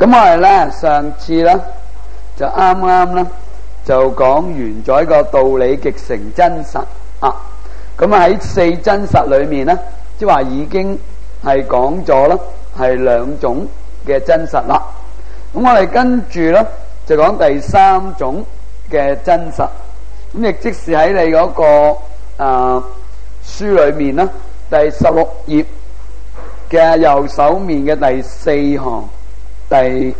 咁我哋咧上次咧就啱啱咧就講完咗一個道理極成真實啊。咁喺四真實裏面咧，即係話已經係講咗啦，係兩種嘅真實啦。咁我哋跟住咧就講第三種嘅真實。咁亦即是喺你嗰個書裏面咧，第16頁嘅右手面嘅第4行、第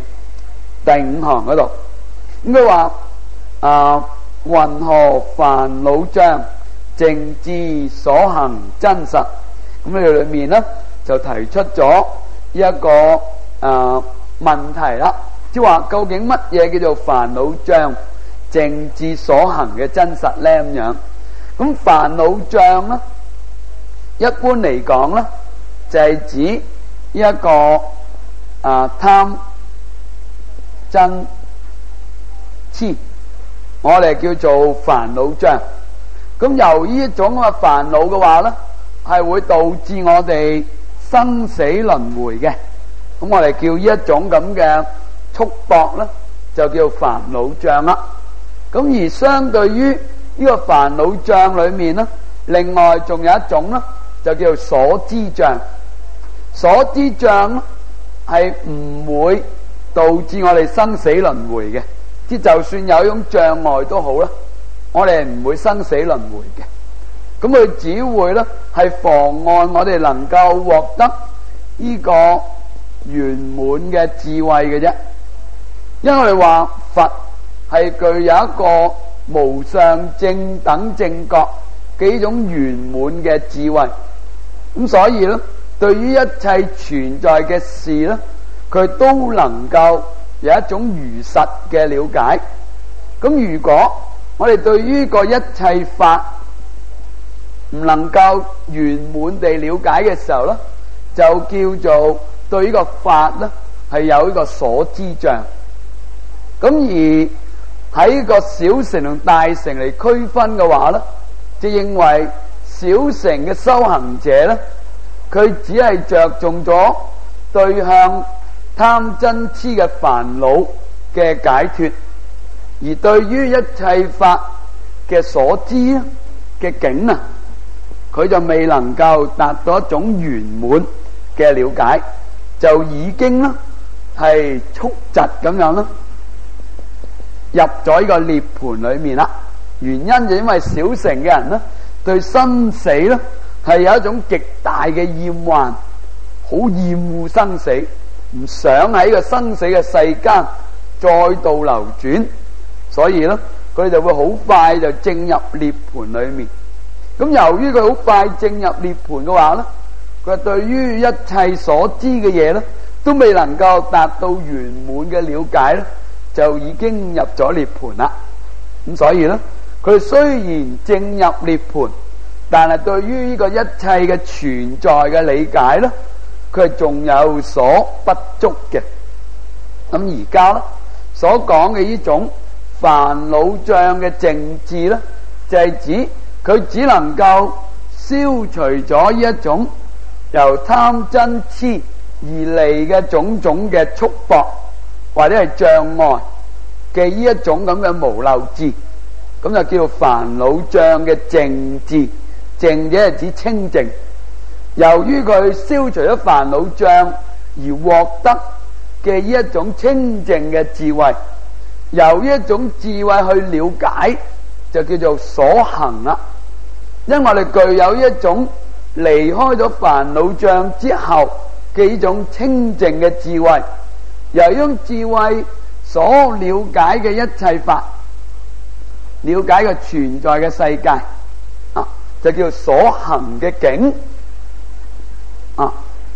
5行嗰度，咁佢話云何煩惱障，淨智所行真實。咁呢度裏面咧就提出咗一個問題啦，即係話究竟乜嘢叫做煩惱障、淨智所行嘅真實咧？咁樣，咁煩惱障咧，一般嚟講咧，就係指一個貪嗔痴，我哋叫做煩惱障。咁由於一種嘅煩惱嘅話咧，係會導致我哋生死輪迴嘅。咁我哋叫呢一種咁嘅束縛咧，就叫煩惱障啦。咁而相對於呢個煩惱障裏面咧，另外仲有一種咧，就叫所知障。所知障咧係唔會導致我哋生死輪迴嘅，即就算有一種障礙都好啦，我哋唔會生死輪迴嘅。咁佢只會咧係妨礙我哋能夠獲得呢個圓滿嘅智慧嘅啫。因為我哋話佛係具有一個無上正等正覺嘅呢種圓滿嘅智慧，咁所以咧對於一切存在嘅事咧，佢都能夠有一種如實嘅了解。咁如果我哋對於個一切法唔能夠圓滿地了解嘅時候咧，就叫做對呢個法咧係有呢個所知障。咁而喺個小乘同大乘嚟區分嘅話咧，就認為小乘嘅修行者咧，佢只係着重咗對向貪嗔痴嘅煩惱嘅解脫，而對於一切法嘅所知嘅境啊，佢就未能夠達到一種圓滿嘅了解，就已經啦係速疾咁樣啦入咗呢個涅槃裏面啦。原因就因為小乘嘅人呢，對生死呢係有一種極大嘅厭患，好厭惡生死，唔想喺個生死嘅世間再度流轉，所以呢佢哋就會好快就進入涅槃裏面。咁由於佢好快進入涅槃嘅話呢，佢對於一切所知嘅嘢呢都未能夠達到圓滿嘅了解呢，就已經入咗涅槃啦。咁所以呢，佢雖然進入涅槃，但係對於呢個一切嘅存在嘅理解呢，佢係仲有所不足嘅。咁而家呢所講嘅呢種煩惱障嘅淨智呢，就係指佢只能夠消除咗呢一種由貪嗔痴而嚟嘅種種嘅束縛或者係障礙嘅呢一種咁嘅無漏智，咁就叫做煩惱障嘅淨智。淨者係指清淨。由於佢消除咗煩惱障而獲得嘅呢一種清淨嘅智慧，由呢一種智慧去了解，就叫做所行啦。因為我哋具有一種離開咗煩惱障之後嘅呢種清淨嘅智慧，由呢種智慧所了解嘅一切法，了解嘅存在嘅世界啊，就叫所行嘅境啊。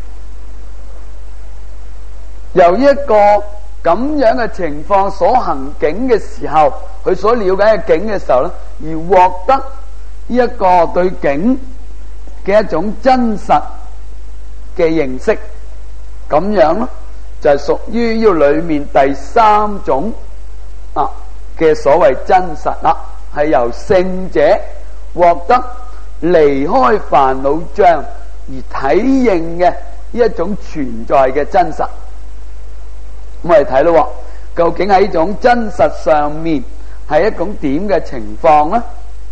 由一個咁樣嘅情況所行境嘅時候，佢所了解嘅境嘅時候咧，而獲得呢一個對境嘅一種真實嘅認識，咁樣咧就係屬於呢個裏面第三種嘅所謂真實啦，係由聖者獲得離開煩惱障而體認嘅呢一種存在嘅真實。 我哋睇咯，究竟喺呢種真實上面係一種點嘅情況呢？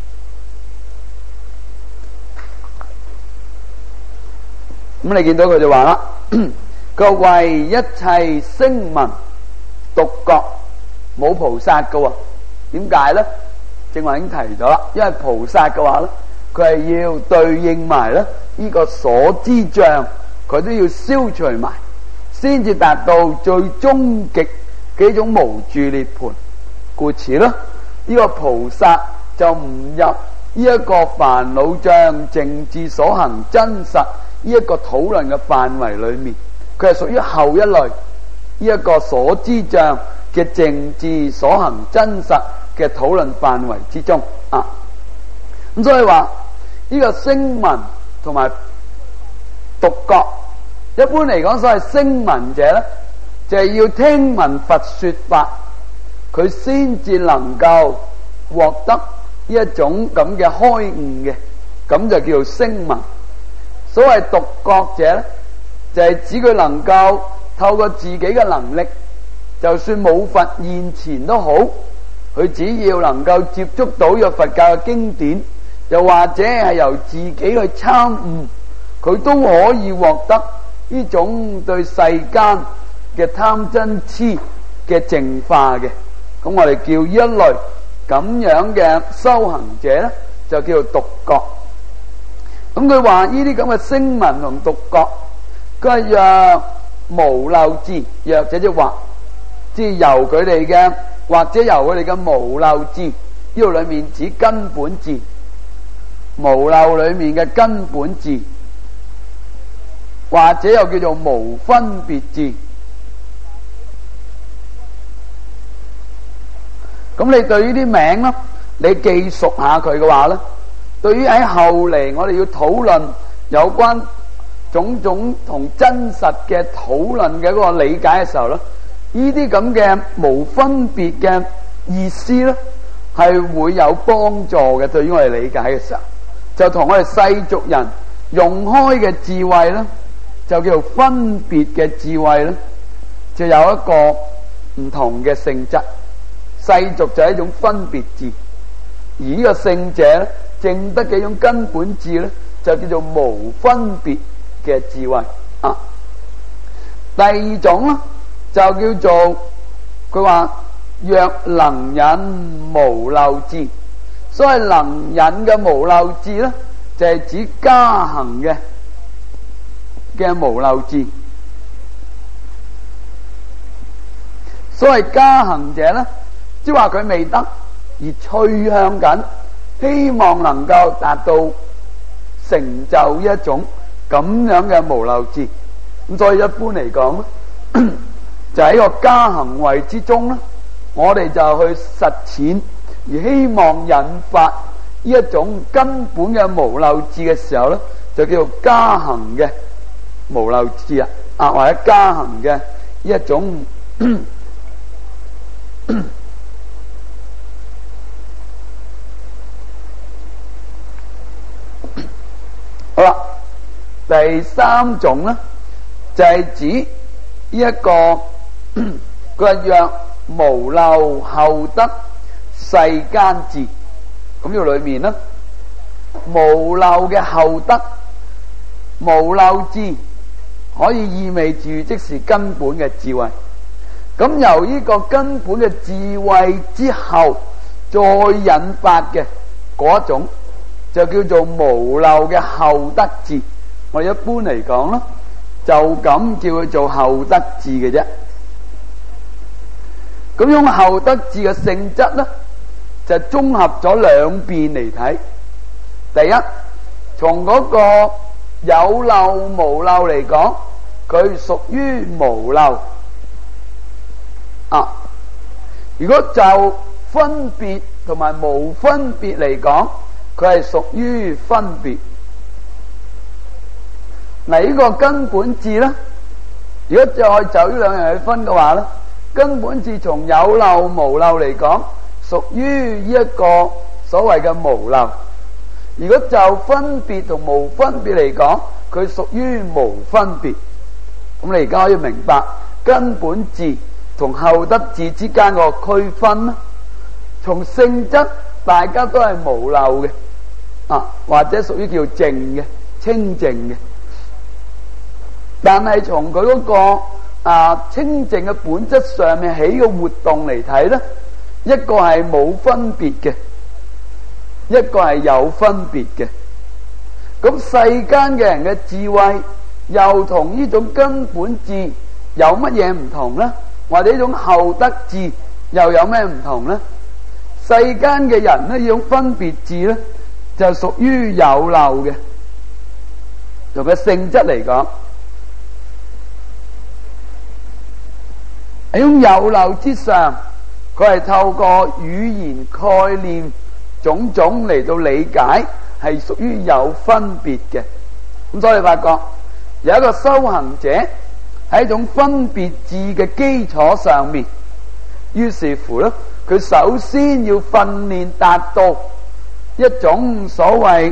咁你見到佢就話啦，佢為一切聲聞獨覺冇菩薩嘅喎，點解呢？正話已經提咗啦，因為菩薩嘅話呢，佢係要對應埋咧呢個所知障，佢都要消除埋，先至達到最終極嘅一種無住涅槃。故此咧，呢個菩薩就唔入呢一個煩惱障淨智所行真實呢一個討論嘅範圍裏面，佢係屬於後一類呢一個所知障嘅淨智所行真實嘅討論範圍之中啊。咁所以話呢個聲聞同埋獨覺，一般嚟講，所謂聲聞者咧，就係要聽聞佛說法，佢先至能夠獲得呢一種咁嘅開悟嘅，咁就叫做聲聞。所謂獨覺者咧，就係指佢能夠透過自己嘅能力，就算冇佛現前都好，佢只要能夠接觸到呢個佛教嘅經典，又或者係由自己去參悟，佢都可以獲得呢種對世間嘅貪嗔癡嘅淨化嘅。咁我哋叫呢一類咁樣嘅修行者咧，就叫做獨覺。咁佢話呢啲咁嘅聲聞同獨覺，佢係若無漏智，若者即係話，即係由佢哋嘅，或者由佢哋嘅無漏智，呢度裏面指根本智，無漏裏面嘅根本智，或者又叫做無分別智。咁你對於啲名咧，你記熟下佢嘅話咧，對於喺後嚟我哋要討論有關種種同真實嘅討論嘅嗰個理解嘅時候咧，呢啲咁嘅無分別嘅意思咧，係會有幫助嘅。對於我哋理解嘅時候，就同我哋世俗人用開嘅智慧咧，就叫做分別嘅智慧咧，就有一個唔同嘅性質。世俗就係一種分別智，而呢個聖者咧，證得嘅一種根本智咧，就叫做無分別嘅智慧啊。第二種咧，就叫做佢話若能引無漏智。所謂能引嘅無漏智咧，就係指加行嘅無漏智。所謂加行者咧，即係話佢未得而趨向緊，希望能夠達到成就一種咁樣嘅無漏智。咁所以一般嚟講咧，就喺個加行位之中咧，我哋就去實踐，而希望引發呢一種根本嘅無漏智嘅時候咧，就叫做加行嘅無漏智啊，或者加行嘅一種好啦，第三種咧，就係指呢一個佢話若無漏後得世間智。咁呢個裏面咧，無漏嘅後得，無漏智可以意味住即是根本嘅智慧。咁由呢個根本嘅智慧之後再引發嘅嗰一種，就叫做無漏嘅後得智。我哋一般嚟講咧，就咁叫佢做後得智嘅啫。咁用後得智嘅性質咧，就綜合咗兩邊嚟睇。第一，從嗰個有漏無漏嚟講，佢屬於無漏啊。如果就分別同埋無分別嚟講，佢係屬於分別。嗱，呢個根本智咧，如果再就呢兩樣去分嘅話咧，根本智從有漏無漏嚟講，屬於呢一個所謂嘅無漏。如果就分別同無分別嚟講，佢屬於無分別。咁你而家可以明白根本智同後得智之間個區分啦。從性質，大家都係無漏嘅，或者屬於叫淨嘅、清淨嘅。但係從佢嗰個清淨嘅本質上面起嘅活動嚟睇咧，一個係冇分別嘅，一個係有分別嘅。咁世間嘅人嘅智慧又同呢種根本智有乜嘢唔同呢？或者呢種後得智又有咩唔同呢？世間嘅人呢，呢種分別智呢，就屬於有漏嘅。從個性質嚟講，喺種有漏之上，佢係透過語言概念種種嚟到理解，係屬於有分別嘅。咁所以發覺有一個修行者喺一種分別智嘅基礎上面，於是乎咧，佢首先要訓練達到一種所謂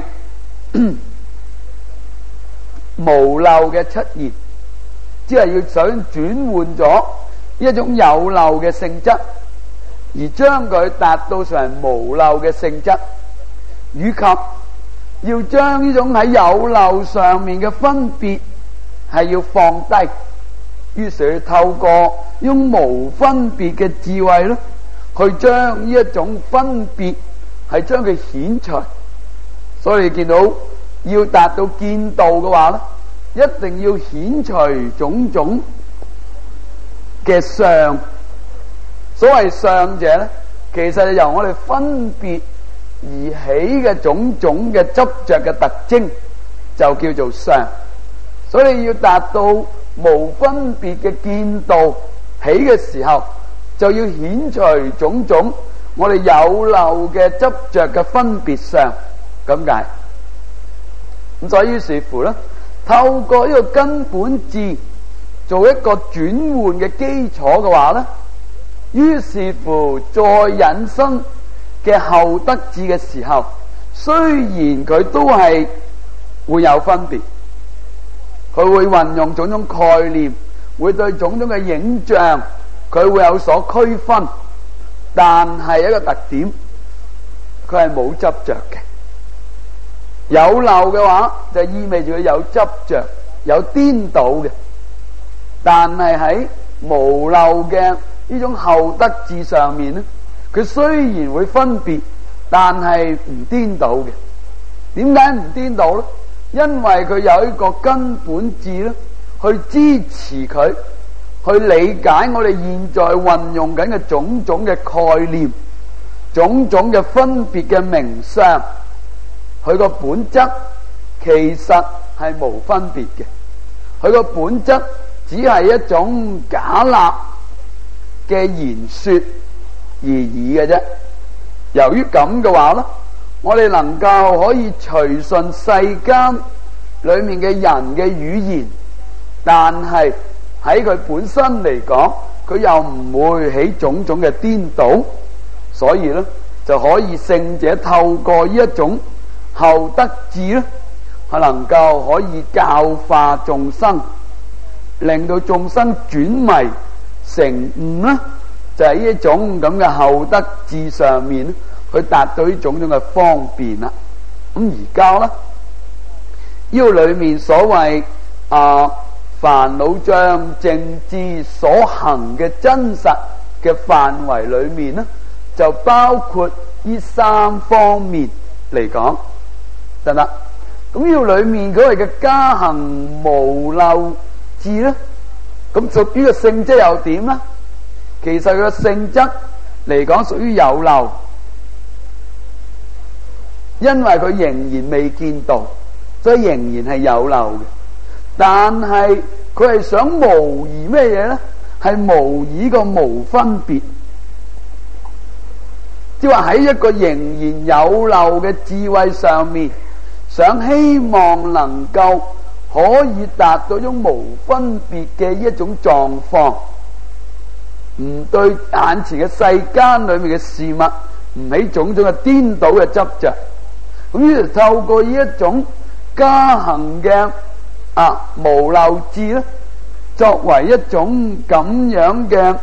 無漏嘅出現，即係要想轉換咗一種有漏嘅性質，而將佢達到成無漏嘅性質，以及要將呢種喺有漏上面嘅分別係要放低。於是透過呢種無分別嘅智慧咧，去將呢一種分別係將佢顯除。所以你見到要達到見道嘅話咧，一定要顯除種種嘅相。所謂相者咧，其實係由我哋分別而起嘅種種嘅執着嘅特徵，就叫做相。所以你要達到無分別嘅見道起嘅時候，就要顯除種種我哋有漏嘅執着嘅分別相，咁解。咁所以於是乎咧，透過呢個根本智做一個轉換嘅基礎嘅話咧，於是乎再引申嘅後得智嘅時候，雖然佢都係會有分別，佢會運用種種概念，會對種種嘅影像佢會有所區分，但係一個特點，佢係冇執着嘅。有漏嘅話就意味住佢有執着、有顛倒嘅，但係喺無漏嘅呢種後得智上面咧，佢雖然會分別，但係唔顛倒嘅。點解唔顛倒咧？因為佢有一個根本智咧，去支持佢，去理解我哋現在運用緊嘅種種嘅概念、種種嘅分別嘅名相，佢個本質其實係無分別嘅，佢個本質只係一種假立嘅言說而已嘅啫。由於咁嘅話咧，我哋能夠可以隨順世間裏面嘅人嘅語言，但係喺佢本身嚟講，佢又唔會起種種嘅顛倒，所以咧就可以聖者透過呢一種後得智咧，係能夠可以教化眾生，令到眾生轉迷成悟啦，就係呢一種咁嘅後得智上面咧，去達到呢種種嘅方便啦。咁而家咧，呢個裏面所謂煩惱障正智所行嘅真實嘅範圍裏面咧，就包括呢三方面嚟講，得啦。咁呢個裏面嗰個嘅加行無漏智咧，咁屬於個性質又點咧？其實佢個性質嚟講屬於有漏，因為佢仍然未見道，所以仍然係有漏嘅。但係佢係想模擬咩嘢咧？係模擬個無分別，即係話喺一個仍然有漏嘅智慧上面，想希望能夠可以達到一種無分別嘅一種狀況，唔對眼前嘅世間裏面嘅事物唔起種種嘅顛倒嘅執着。咁於是透過呢一種加行嘅無漏智咧，作為一種咁樣嘅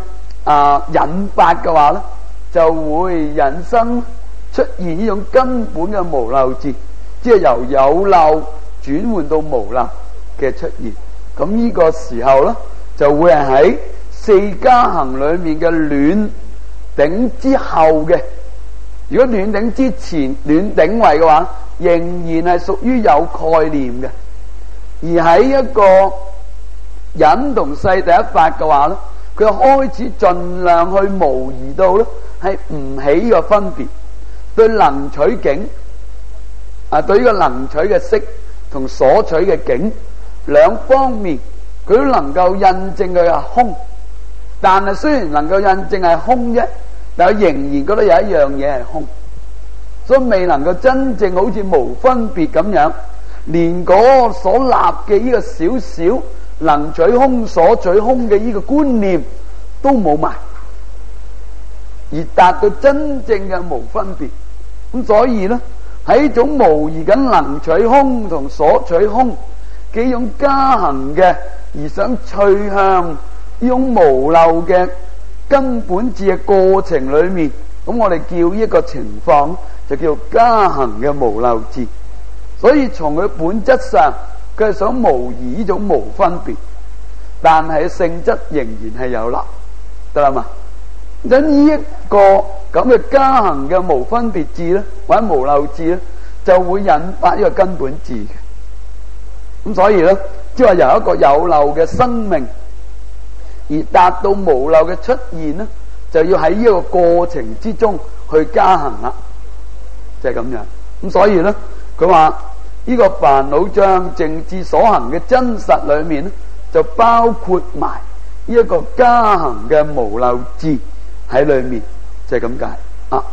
引發嘅話咧，就會引生出現呢種根本嘅無漏智，即係由有漏轉換到無漏嘅出現。咁呢個時候咧，就會係喺四加行裏面嘅暖頂之後嘅。如果暖頂之前暖頂位嘅話，仍然係屬於有概念嘅。而喺一個隱同世第一法嘅話咧，佢開始盡量去模擬到咧係唔起呢個分別，對能取境對呢個能取嘅色同所取嘅境兩方面，佢都能夠印證佢係空。但係雖然能夠印證係空啫，但係仍然覺得有一樣嘢係空，所以未能夠真正好似無分別咁樣，連嗰個所立嘅呢個少少能取空所取空嘅呢個觀念都冇埋，而達到真正嘅無分別。咁所以呢，喺一種模擬緊能取空同所取空幾種加行嘅，而想趨向呢種無漏嘅根本智嘅過程裏面，咁我哋叫呢個情況就叫加行嘅無漏智。所以從佢本質上，佢係想模擬呢種無分別，但係性質仍然係有漏，得啦嘛？咁呢一個咁嘅加行嘅無分別智咧，或者無漏智咧，就會引發呢個根本智嘅。咁所以咧，即係話由一個有漏嘅生命而達到無漏嘅出現咧，就要喺呢個過程之中去加行啦，就係咁樣。咁所以咧，佢話呢個煩惱障淨智所行嘅真實裏面咧，就包括埋呢一個加行嘅無漏智喺裏面，就係咁解啊。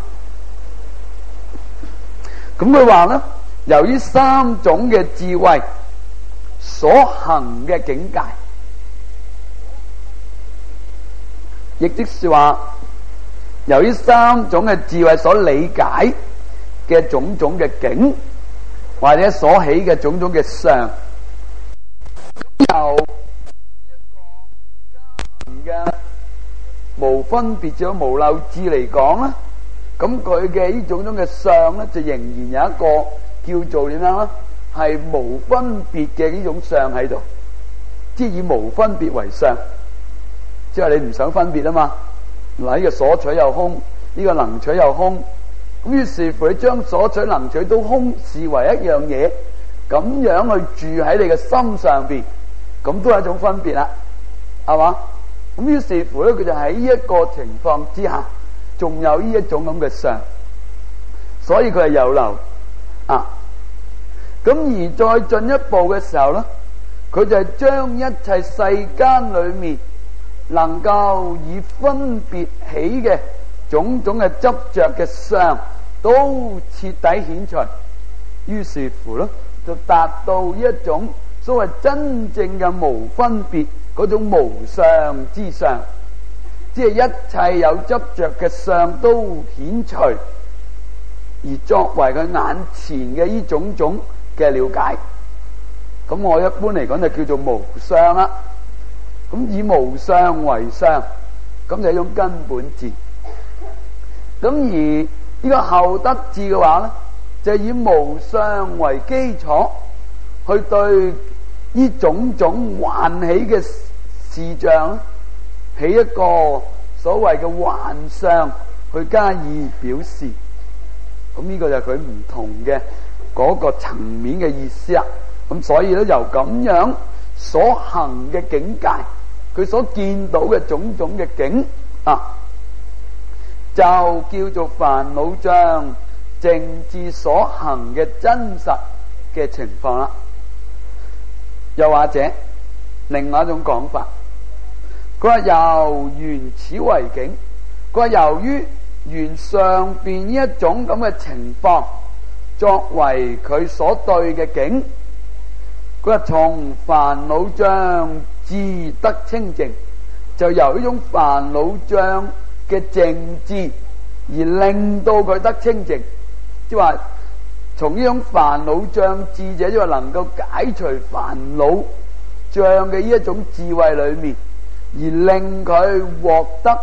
咁佢話咧，由於三種嘅智慧所行嘅境界，亦即是話，由於三種嘅智慧所理解嘅種種嘅境，或者所起嘅種種嘅相，由一個加行嘅無分別咗無漏智嚟講咧，咁佢嘅呢種種嘅相咧，就仍然有一個叫做點樣咧，係無分別嘅呢種相喺度，即係以無分別為相，即係你唔想分別啊嘛。嗱，呢個所取又空，呢個能取又空，咁於是乎你將所取能取都空視為一樣嘢，咁樣去住喺你嘅心上邊，咁都係一種分別啦，係嘛？咁於是乎咧，佢就喺呢一個情況之下，仲有呢一種咁嘅相，所以佢係有漏啊。咁而再進一步嘅時候咧，佢就係將一切世間裏面能夠以分別起嘅種種嘅執着嘅相，都徹底顯除。於是乎咧，就達到一種所謂真正嘅無分別嗰種無相之相，即係一切有執着嘅相都顯除，而作為佢眼前嘅呢種種嘅了解。咁我一般嚟講就叫做無相啦。咁以無相為相，咁就係一種根本智。咁而呢個後得智嘅話咧，就係以無相為基礎，去對呢種種幻起嘅視像起一個所謂嘅幻相去加以表示。咁呢個就係佢唔同嘅嗰個層面嘅意思啦。咁所以咧，由咁樣所行嘅境界，佢所見到嘅種種嘅境啊，就叫做煩惱障淨智所行嘅真實嘅情況啦。又或者另外一種講法，佢話由緣此為境，佢話由於緣上邊呢一種咁嘅情況作為佢所對嘅境，佢話從煩惱障智得清淨，就由呢種煩惱障嘅淨智而令到佢得清淨，即係話從呢種煩惱障智者，即係話能夠解除煩惱障嘅呢一種智慧裏面，而令佢獲得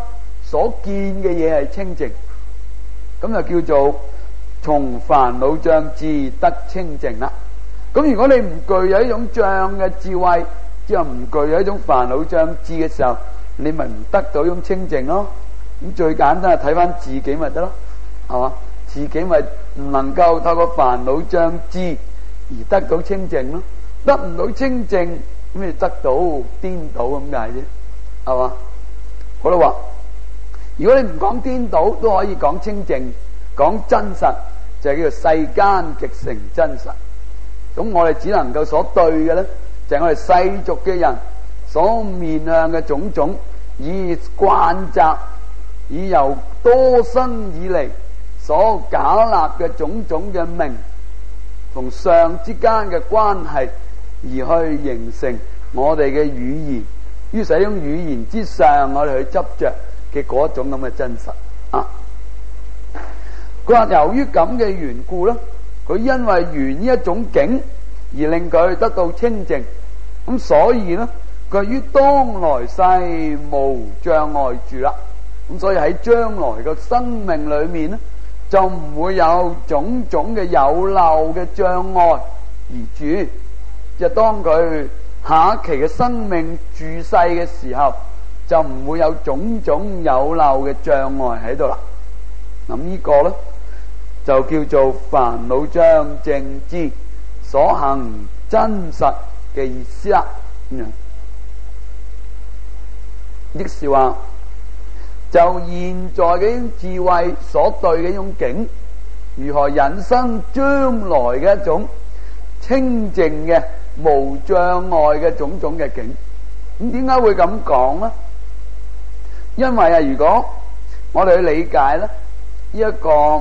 所見嘅嘢係清淨，咁就叫做從煩惱障智得清淨啦。咁如果你唔具有一種障嘅智慧，即係唔具有一種煩惱障智嘅時候，你咪唔得到一種清淨咯。咁最簡單係睇翻自己咪得咯，係嘛？自己咪唔能夠透過煩惱障智而得到清淨咯，得唔到清淨咁你得到顛倒咁解啫，係嘛？好啦，話如果你唔講顛倒，都可以講清淨，講真實，就係叫做世間極成真實。咁我哋只能夠所對嘅咧，就係我哋世俗嘅人所面向嘅種種，以慣習，以由多生以嚟所假立嘅種種嘅名同相之間嘅關係，而去形成我哋嘅語言。於是喺種語言之上，我哋去執着嘅嗰種咁嘅真實啊。佢話由於咁嘅緣故咧，佢因為緣呢一種境而令佢得到清淨，咁所以咧佢於當來世無障礙住啦。咁所以喺將來嘅生命裏面咧，就唔會有種種嘅有漏嘅障礙而住。就當佢下一期嘅生命住世嘅時候，就唔會有種種有漏嘅障礙喺度啦。咁呢個咧就叫做煩惱障正知所行真實嘅意思啦。即是話就現在嘅一種智慧所對嘅一種境，如何引生將來嘅一種清淨嘅無障礙嘅種種嘅境。咁點解會咁講呢？因為啊，如果我哋去理解咧呢一個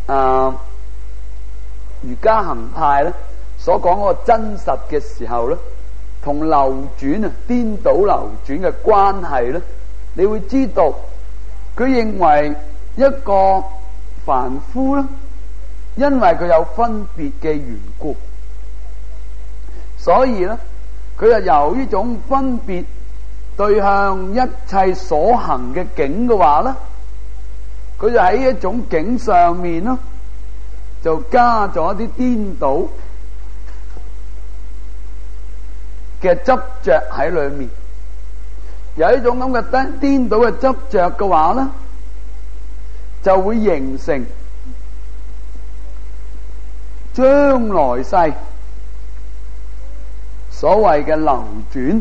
瑜伽行派咧所講嗰個真實嘅時候咧，同流轉啊顛倒流轉嘅關係咧，你會知道佢認為一個凡夫咧，因為佢有分別嘅緣故，所以咧佢就由呢種分別對向一切所行嘅境嘅話咧，佢就喺一種境上面咯，就加咗啲顛倒嘅執着喺裏面。有一種咁嘅顛倒嘅執着嘅話咧，就會形成將來世所謂嘅流轉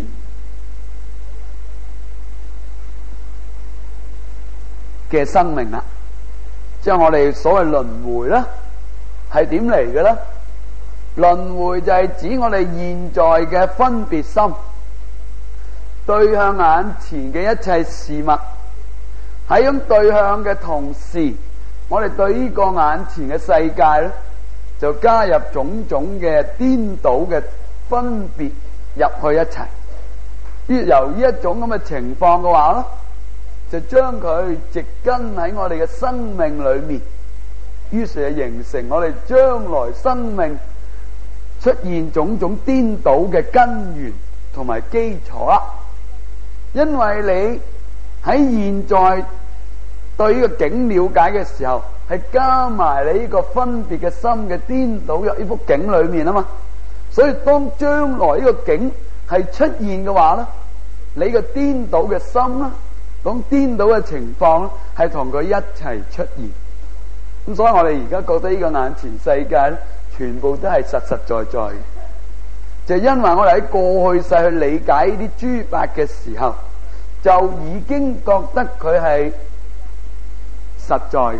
嘅生命啦。即係我哋所謂輪迴啦，係點嚟嘅咧？輪迴就係指我哋現在嘅分別心對向眼前嘅一切事物，喺咁對向嘅同時，我哋對呢個眼前嘅世界咧，就加入種種嘅顛倒嘅分別入去一齊。於由呢一種咁嘅情況嘅話咧，就將佢植根喺我哋嘅生命裏面，於是就形成我哋將來生命出現種種顛倒嘅根源同埋基礎啦。因為你喺現在對呢個境了解嘅時候，係加埋你呢個分別嘅心嘅顛倒入呢幅境裏面啊嘛，所以當將來呢個境係出現嘅話咧，你個顛倒嘅心啦，咁顛倒嘅情況咧，係同佢一齊出現。咁所以我哋而家覺得呢個眼前世界咧，全部都係實實在在嘅。就因為我哋喺過去世去理解呢啲諸法嘅時候，就已經覺得佢係實在嘅，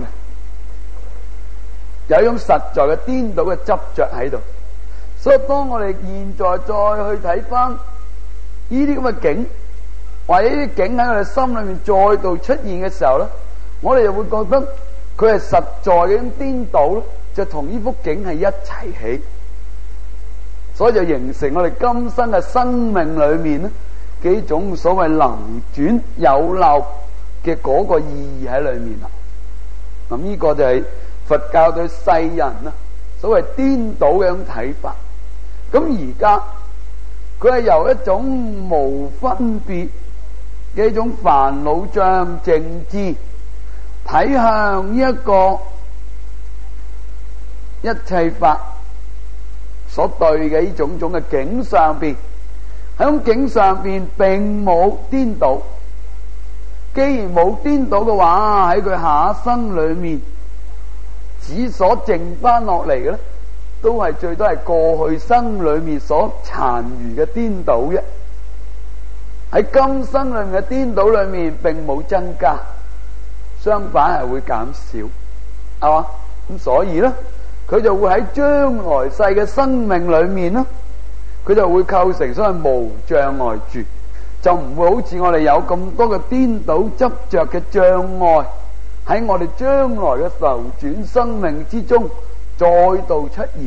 有一種實在嘅顛倒嘅執着喺度。所以當我哋現在再去睇翻呢啲咁嘅境，或者呢啲境喺我哋心裏面再度出現嘅時候咧，我哋就會覺得佢係實在嘅一種顛倒咧，就同呢幅境係一齊起。所以就形成我哋今生嘅生命裏面咧，幾種所謂流轉有漏嘅嗰個意義喺裏面啦。咁呢個就係佛教對世人啊所謂顛倒嘅一種睇法。咁而家佢係由一種無分別嘅一種煩惱障靜智，睇向呢一個一切法所對嘅呢種種嘅境上邊，喺種境上邊並冇顛倒。既然冇顛倒嘅話，喺佢下一生裏面，只所剩翻落嚟嘅咧，都係最多係過去生裏面所殘餘嘅顛倒啫。喺今生裏面嘅顛倒裏面，並冇增加，相反係會減少，係嘛？咁所以咧，佢就會喺將來世嘅生命裏面咧，佢就會構成所謂無障礙住。就唔會好似我哋有咁多嘅顛倒執着嘅障礙喺我哋將來嘅流轉生命之中再度出現，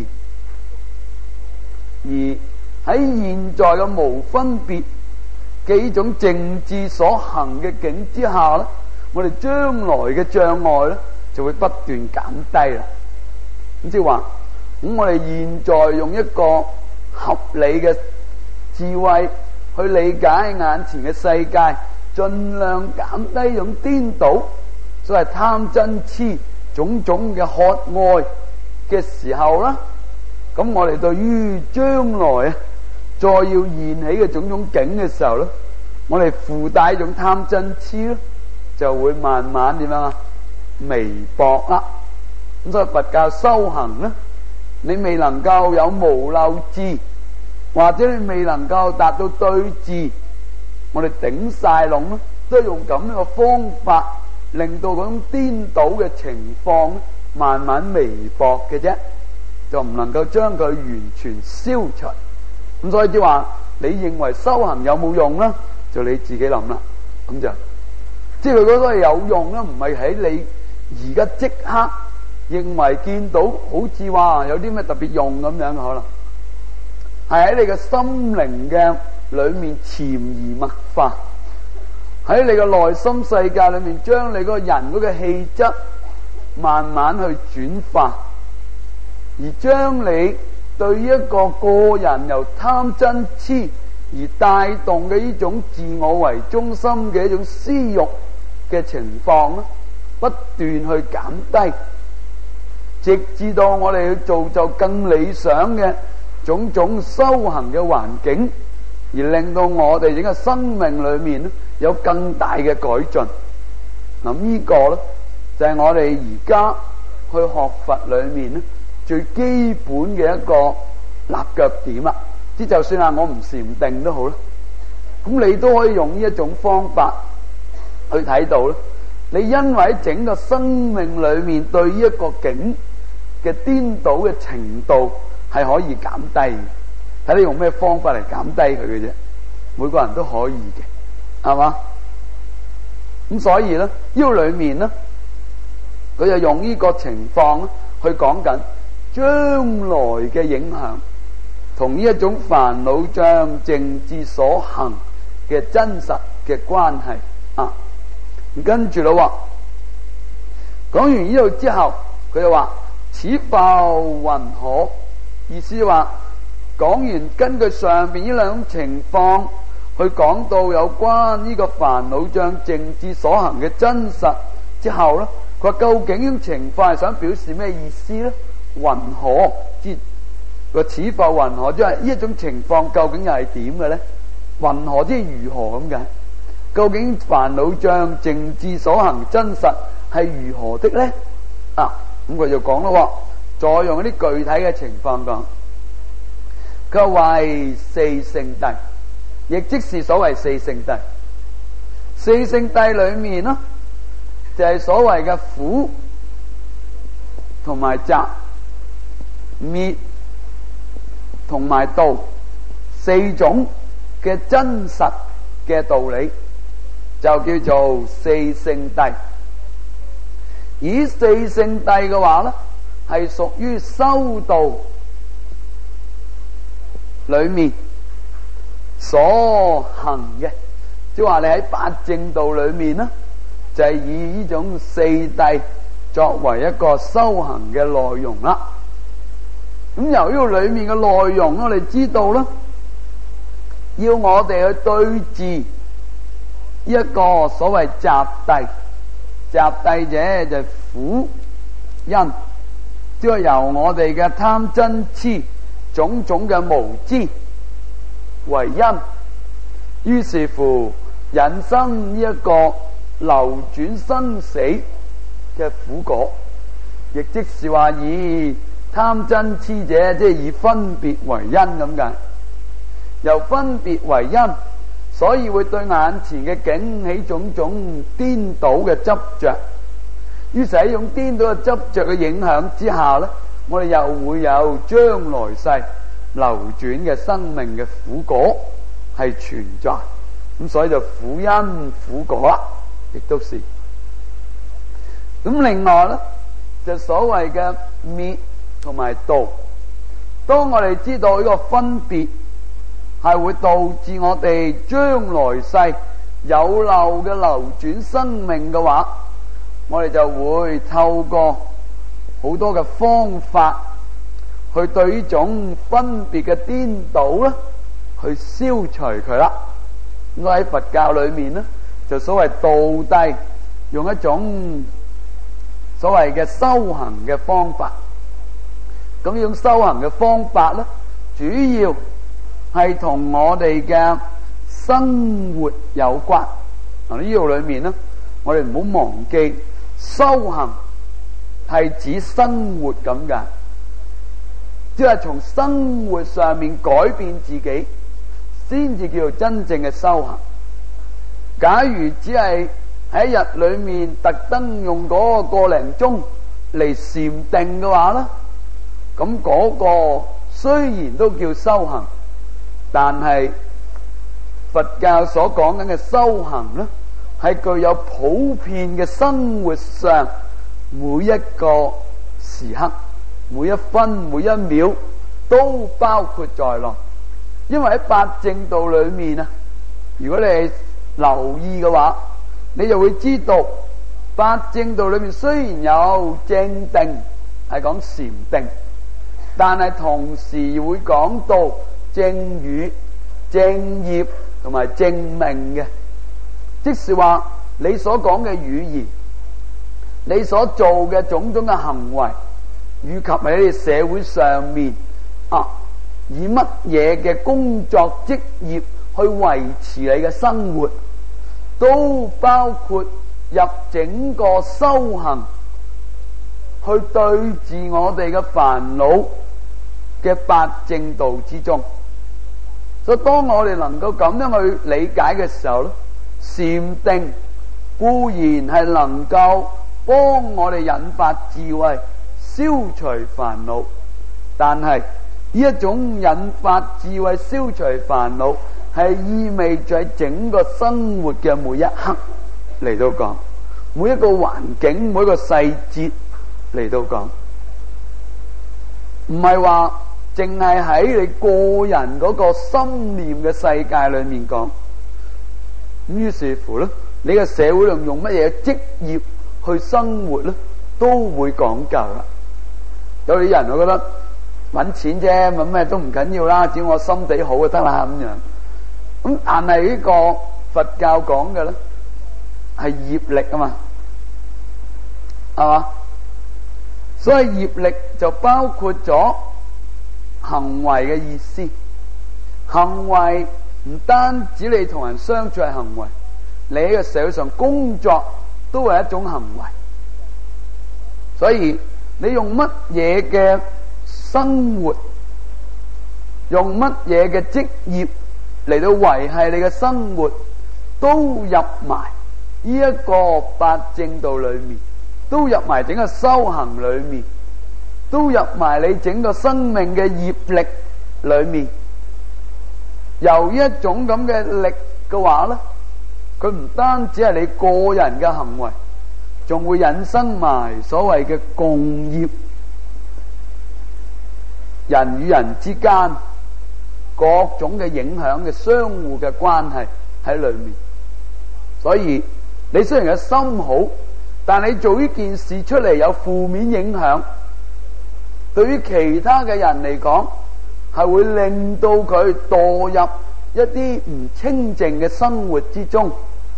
而喺現在嘅無分別嘅呢種靜智所行嘅境之下咧，我哋將來嘅障礙咧就會不斷減低啦。咁即係話，咁我哋現在用一個合理嘅智慧去理解眼前嘅世界，盡量減低種顛倒，所謂貪嗔癡種種嘅渴愛嘅時候啦，咁我哋對於將來再要現起嘅種種境嘅時候咧，我哋附帶一種貪嗔癡咧，就會慢慢點樣啊？微薄啦。咁所以佛教修行咧，你未能夠有無漏智，或者你未能夠達到對治，我哋頂晒籠咯，都係用咁樣嘅方法，令到嗰種顛倒嘅情況慢慢微薄嘅啫，就唔能夠將佢完全消除。咁所以即係話，你認為修行有冇用咧？就你自己諗啦。咁就即係佢覺得係有用啦，唔係喺你而家即刻認為見到好似話有啲咩特別用咁樣，可能係喺你嘅心靈嘅裏面潛移默化，喺你嘅內心世界裏面，將你個人嗰個氣質慢慢去轉化，而將你對一個人由貪嗔癡而帶動嘅呢種自我為中心嘅一種私欲嘅情況咧，不斷去減低，直至到我哋去造就更理想嘅種種修行嘅環境，而令到我哋整個生命裏面咧有更大嘅改進。嗱，呢個咧就係我哋而家去學佛裏面咧最基本嘅一個立腳點啦。即就算係我唔禪定都好啦，咁你都可以用呢一種方法去睇到咧。你因為喺整個生命裏面對呢一個境嘅顛倒嘅程度係可以減低嘅，睇你用咩方法嚟減低佢嘅啫。每個人都可以嘅，係嘛？咁所以咧，呢個裏面咧，佢就用呢個情況咧去講緊將來嘅影響，同呢一種煩惱障靜智所行嘅真實嘅關係啊。跟住咯，講完呢度之後，佢就話此復云何？意思話講完根據上邊呢兩種情況去講到有關呢個煩惱障靜智所行嘅真實之後咧，佢話究竟呢種情況係想表示咩意思咧？云何？即個此復云何，即係呢一種情況究竟又係點嘅咧？云何即係如何咁解？究竟煩惱障靜智所行真實係如何的咧？啊，咁佢就講咯，再用一啲具體嘅情況講。佢為四聖諦，亦即是所謂四聖諦。四聖諦裏面呢，就係所謂嘅苦同埋集、滅同埋道四種嘅真實嘅道理，就叫做四聖諦。以四聖諦嘅話呢，係屬於修道裏面所行嘅，即係話你喺八正道裏面呢，就係以呢種四諦作為一個修行嘅內容啦。咁由於裏面嘅內容我哋知道啦，要我哋去對治一個所謂集諦，集諦者就係苦因，即係由我哋嘅貪嗔癡種種嘅無知為因，於是乎引生呢一個流轉生死嘅苦果，亦即是話以貪嗔癡者，即係以分別為因咁解。由分別為因，所以會對眼前嘅境起種種顛倒嘅執着。於是喺呢種顛倒嘅執着嘅影響之下呢，我哋又會有將來世流轉嘅生命嘅苦果係存在。咁所以就苦因苦果啦，亦都是。咁另外呢，就所謂嘅滅同埋道。當我哋知道呢個分別係會導致我哋將來世有漏嘅流轉生命嘅話，我哋就會透過好多嘅方法去對呢種分別嘅顛倒咧，去消除佢啦。咁喺佛教裏面呢，就所謂道諦，用一種所謂嘅修行嘅方法。咁呢種修行嘅方法呢，主要係同我哋嘅生活有關。嗱，呢度裏面呢，我哋唔好忘記，修行係指生活咁嘅，即係從生活上面改變自己，先至叫做真正嘅修行。假如只係喺一日裏面特登用嗰個零鐘嚟禪定嘅話呢，咁嗰個雖然都叫修行，但係佛教所講緊嘅修行呢，係具有普遍嘅生活上每一個時刻、每一分每一秒都包括在內。因為喺八正道裏面啊，如果你係留意嘅話，你就會知道八正道裏面雖然有正定係講禪定，但係同時會講到正語、正業同埋正命嘅，即是話你所講嘅語言，你所做嘅種種嘅行為，以及喺你社會上面以乜嘢嘅工作職業去維持你嘅生活，都包括入整個修行去對治我哋嘅煩惱嘅八正道之中。所以當我哋能夠咁樣去理解嘅時候咧，禪定固然係能夠幫我哋引發智慧、消除煩惱，但係呢一種引發智慧、消除煩惱，係意味住喺整個生活嘅每一刻嚟到講，每一個環境、每一個細節嚟到講，唔係話淨係喺你個人嗰個心念嘅世界裏面講。咁於是乎咧，你嘅社會上用乜嘢職業去生活咧，都會講究啦。有啲人會覺得搵錢啫，搵咩都唔緊要啦，只要我心地好就得啦咁樣。咁但係呢個佛教講嘅咧係業力啊嘛，係嘛？所以業力就包括咗行為嘅意思。行為唔單止你同人相處係行為，你喺個社會上工作都係一種行為。所以你用乜嘢嘅生活，用乜嘢嘅職業嚟到維繫你嘅生活，都入埋呢一個八正道裏面，都入埋整個修行裏面，都入埋你整個生命嘅業力裏面。由一種咁嘅力嘅話咧，佢唔單止係你個人嘅行為，仲會引申埋所謂嘅共業，人與人之間各種嘅影響嘅相互嘅關係喺裏面。所以你雖然嘅心好，但你做呢件事出嚟有負面影響，對於其他嘅人嚟講，係會令到佢墮入一啲唔清淨嘅生活之中，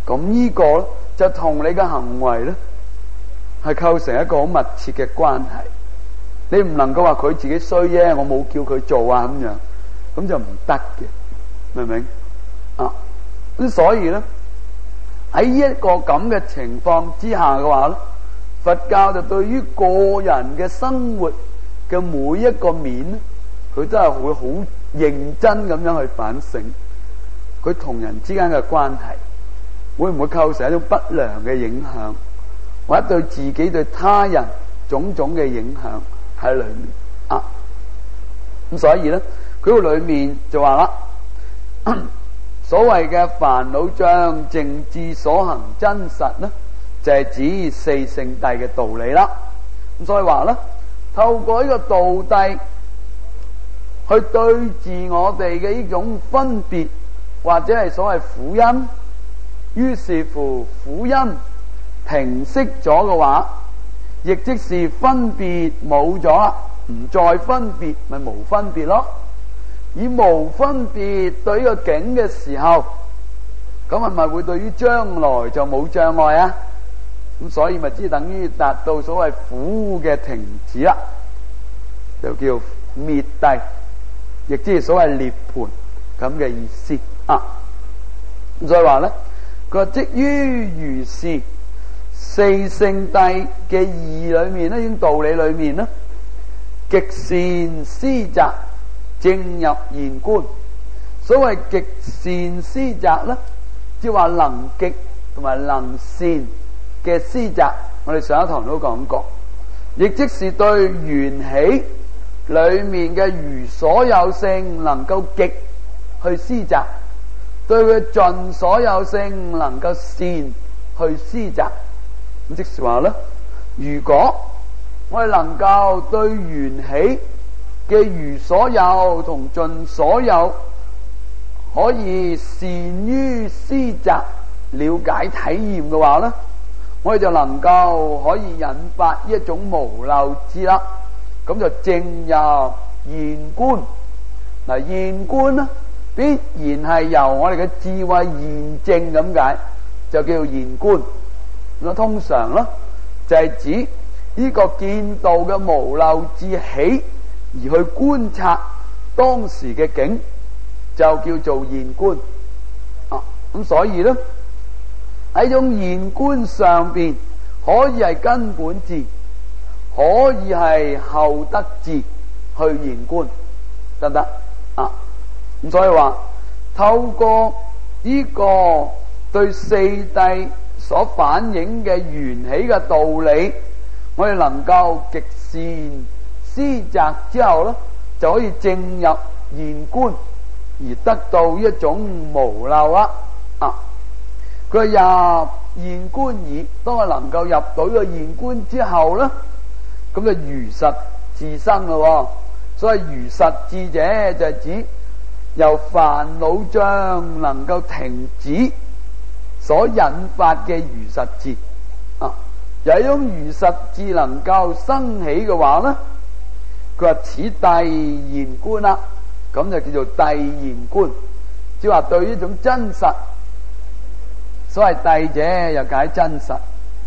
咁呢個咧就同你嘅行為咧係構成一個好密切嘅關係。你唔能夠話佢自己衰啫，我冇叫佢做啊咁樣，咁就唔得嘅，明唔明啊？咁所以咧喺呢一個咁嘅情況之下嘅話咧，佛教就對於個人嘅生活嘅每一個面咧，佢都係會好認真咁樣去反省佢同人之間嘅關係會唔會構成一種不良嘅影響，或者對自己對他人種種嘅影響喺裏面啊。咁所以咧佢個裏面就話啦，所謂嘅煩惱障淨智所行真實咧，就係指四聖諦嘅道理啦。咁所以話咧，透過呢個道諦去對治我哋嘅呢種分別，或者係所謂苦因，於是乎苦因平息咗嘅話，亦即是分別冇咗啦，唔再分別，咪無分別咯。以無分別對呢個境嘅時候，咁係咪會對於將來就冇障礙啊？咁所以咪只等於達到所謂苦嘅停止啦，就叫滅諦，亦即係所謂涅槃咁嘅意思啊。咁所以話咧，佢話即於如是四聖諦嘅義裏面咧，已經道理裏面咧，極善思擇正入賢觀。所謂極善思擇咧，即係話能極同埋能善嘅思擇，我哋上一堂都講過，亦即是對緣起裏面嘅如所有性能夠極去思擇，對佢盡所有性能夠善去思擇。咁即是話咧，如果我哋能夠對緣起嘅如所有同盡所有可以善於思擇了解體驗嘅話咧，我哋就能夠可以引發一種無漏智啦。咁就正入賢觀。嗱，賢觀咧必然係由我哋嘅智慧驗證咁解，就叫做賢觀。咁通常咧就係指呢個見道嘅無漏智起而去觀察當時嘅境，就叫做賢觀啊。咁所以咧喺種賢觀上邊，可以係根本智，可以係後得智去賢觀，得唔得啊？咁所以話透過呢個對四諦所反映嘅緣起嘅道理，我哋能夠極善思擇之後咧，就可以正入賢觀，而得到一種無漏啦。啊，佢入賢觀耳，當我能夠入到呢個賢觀之後咧，咁就如實自生咯。所以如實智者就係指由煩惱障能夠停止所引發嘅如實智啊。有一種如實智能夠生起嘅話咧，佢話此諦賢觀啦，咁就叫做諦賢觀，即係話對呢種真實，所謂諦者又解真實，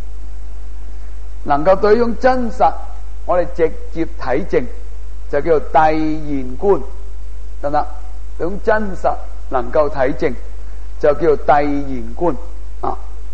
能夠對呢種真實我哋直接體證，就叫做諦賢觀，得唔得？對種真實能夠體證，就叫做諦賢觀啊。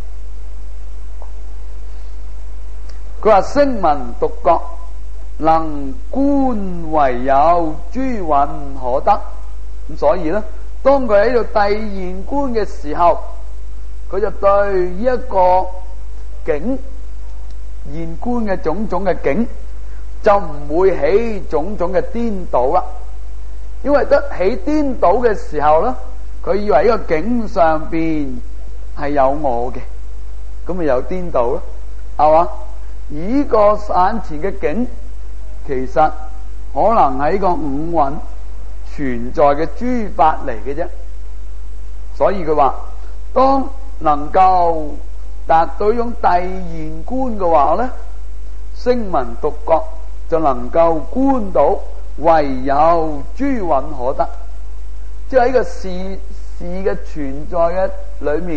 佢話聲聞獨覺能觀唯有諸蘊可得。咁所以咧，當佢喺度諦賢觀嘅時候，佢就對一個境賢觀嘅種種嘅境，就唔會起種種嘅顛倒啦。因為得起顛倒嘅時候咧，佢以為呢個境上邊係有我嘅，咁咪有顛倒咯，係嘛？而呢個眼前嘅境，其實可能係呢個五蘊存在嘅諸法嚟嘅啫。所以佢話，當能夠達到呢種諦賢觀嘅話咧，聲聞獨覺就能夠觀到唯有諸蘊可得，即係喺個事嘅存在嘅裏面，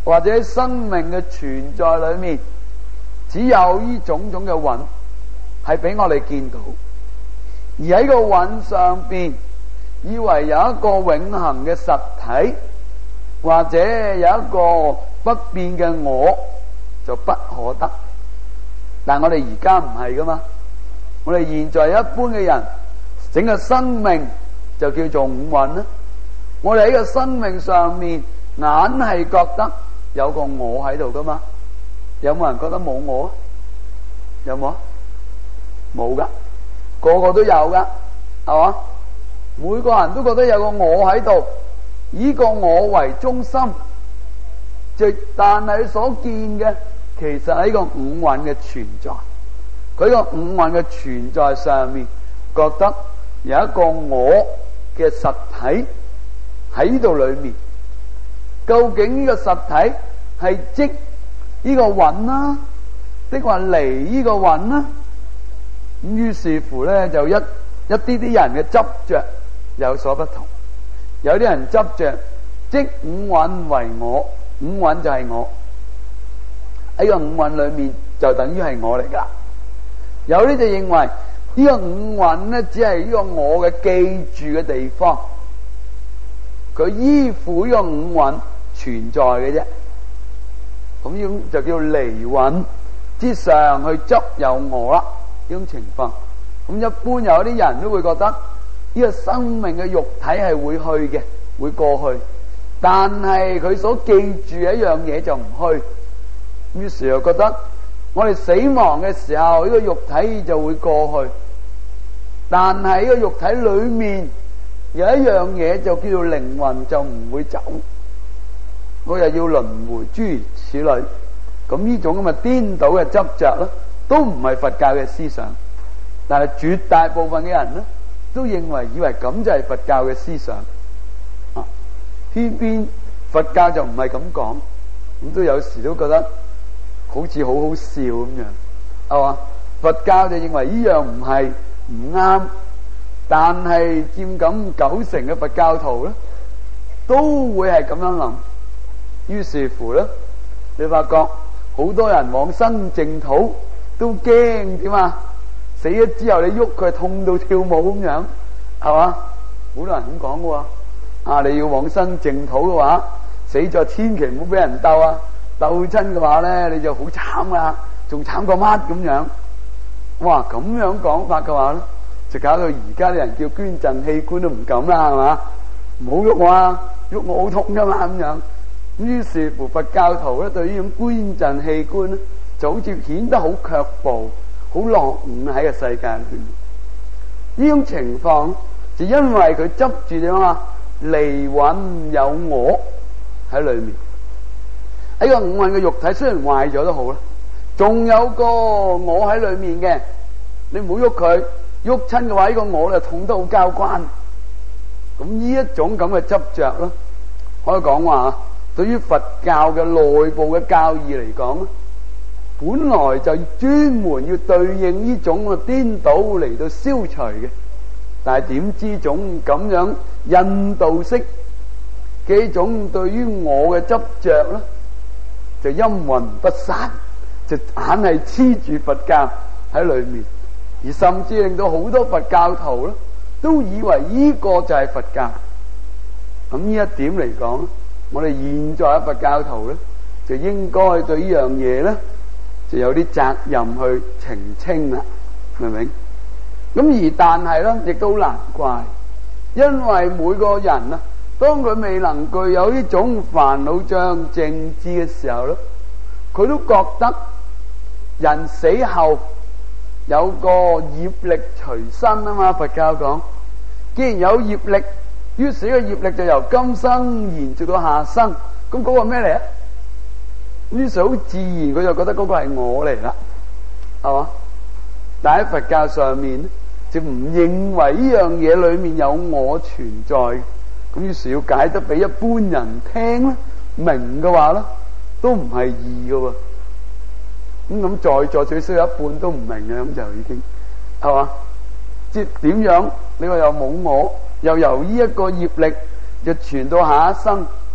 或者喺生命嘅存在裏面，只有呢種種嘅蘊係俾我哋見到，而喺個蘊上邊，以為有一個永恆嘅實體，或者有一個不變嘅我，就不可得。但我哋而家唔係噶嘛，我哋現在一般嘅人，整個生命就叫做五蘊啦。我哋喺個生命上面，硬係覺得有個我喺度噶嘛。有冇人覺得冇我啊？有冇啊？冇噶，個個都有噶，係嘛？每個人都覺得有個我喺度，以個我為中心，但係所見嘅其實係個五蘊嘅存在。佢個五蘊嘅存在上面，覺得有一個我嘅實體喺度裏面。究竟呢個實體係即呢個蘊啦，的話離呢個蘊啦？咁於是乎咧，就一啲人嘅執着有所不同。有啲人執着即五蘊為我，五蘊就係我，喺個五蘊裏面就等於係我嚟噶。有啲就認為呢個五蘊咧，只係呢個我嘅記住嘅地方，佢依附呢個五蘊存在嘅啫。咁呢種就叫離蘊之上去執有我啦。呢種情況，咁一般有啲人都會覺得呢個生命嘅肉體係會去嘅，會過去，但係佢所記住嘅一樣嘢就唔去。於是又覺得我哋死亡嘅時候，呢個肉體就會過去，但係呢個肉體裏面有一樣嘢就叫做靈魂，就唔會走，我又要輪迴，諸如此類。咁呢種咁嘅顛倒嘅執着咧，都唔係佛教嘅思想，但係絕大部分嘅人咧，都認為以為咁就係佛教嘅思想，偏偏佛教就唔係咁講，咁都有時都覺得好似好好笑咁樣，係嘛？佛教就認為呢樣唔係唔啱，但係佔咁90%嘅佛教徒咧，都會係咁樣諗。於是乎咧，你發覺好多人往生淨土都驚點啊？死咗之後你喐佢痛到跳舞咁樣，係嘛？好多人咁講嘅喎。你要往生淨土嘅話，死咗千祈唔好俾人鬥啊！鬥親嘅話咧，你就好慘啊，仲慘過乜咁樣？哇！咁樣講法嘅話咧，就搞到而家啲人叫捐贈器官都唔敢啦，係嘛？唔好喐我啊，喐我好痛噶嘛咁樣。咁於是乎佛教徒咧，對呢種捐贈器官咧，就好似顯得好卻步、好落伍喺個世界裏面。呢種情況就因為佢執住點啊？離蘊有我喺裏面。喺個五蘊嘅肉體雖然壞咗都好啦，仲有個我喺裏面嘅。你唔好喐佢，喐親嘅話，呢個我就痛得好交關。咁呢一種咁嘅執着咧，可以講話對於佛教嘅內部嘅教義嚟講咧，本來就專門要對應呢種嘅顛倒嚟到消除嘅，但係點知種咁樣印度式嘅一種對於我嘅執着咧，就陰魂不散，就硬係黐住佛教喺裏面，而甚至令到好多佛教徒咧都以為呢個就係佛教。咁呢一點嚟講，我哋現在嘅佛教徒咧，就應該對呢樣嘢咧，就有啲責任去澄清啦，明唔明？咁而但係咧，亦都好難怪，因為每個人啊，當佢未能具有呢種煩惱障靜智嘅時候咧，佢都覺得人死後有個業力隨身啊嘛。佛教講，既然有業力，於是呢個業力就由今生延續到下生，咁嗰個咩嚟啊？於是好自然佢就覺得嗰個係我嚟啦，係嘛？但喺佛教上面就唔認為呢樣嘢裏面有我存在，咁於是要解得俾一般人聽咧，明嘅話咧，都唔係易嘅喎。咁在座最少有一半都唔明嘅，咁就已經係嘛？即係點樣？你話又冇我，又由呢一個業力就傳到下一生，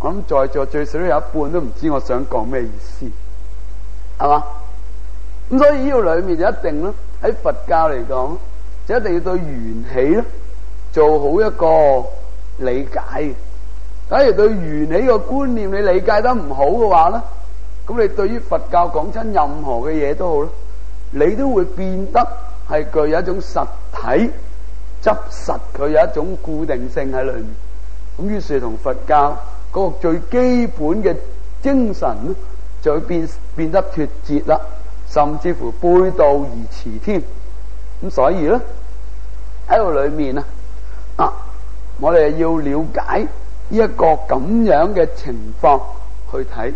我諗在座最少都有一半都唔知我想講咩意思，係嘛？咁所以呢個裏面就一定咧，喺佛教嚟講，就一定要對緣起咧做好一個理解。假如對緣起個觀念你理解得唔好嘅話咧，咁你對於佛教講親任何嘅嘢都好啦，你都會變得係具有一種實體執實，佢有一種固定性喺裏面。咁於是同佛教嗰個最基本嘅精神咧，就會變得脫節啦，甚至乎背道而馳添。咁所以咧喺度裏面我哋要了解呢一個咁樣嘅情況去睇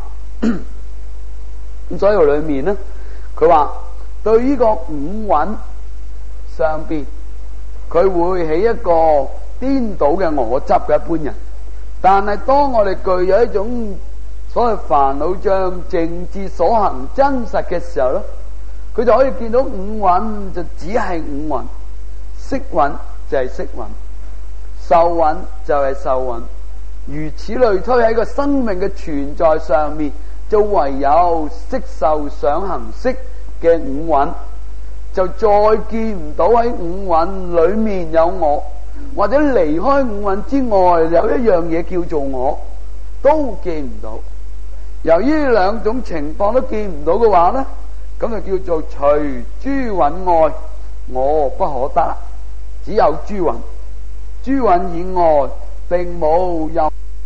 咁所以裏面咧，佢話對呢個五蘊上邊，佢會起一個顛倒嘅我執嘅一般人。但係當我哋具有一種所謂煩惱障淨智所行真實嘅時候咧，佢就可以見到五蘊就只係五蘊，色蘊就係色蘊，受蘊就係受蘊，如此類推。喺個生命嘅存在上面，就唯有色受想行識嘅五蘊，就再見唔到喺五蘊裏面有我，或者離開五蘊之外有一樣嘢叫做我，都見唔到。由於兩種情況都見唔到嘅話呢，咁就叫做除諸蘊外我不可得，只有諸蘊，諸蘊以外並冇任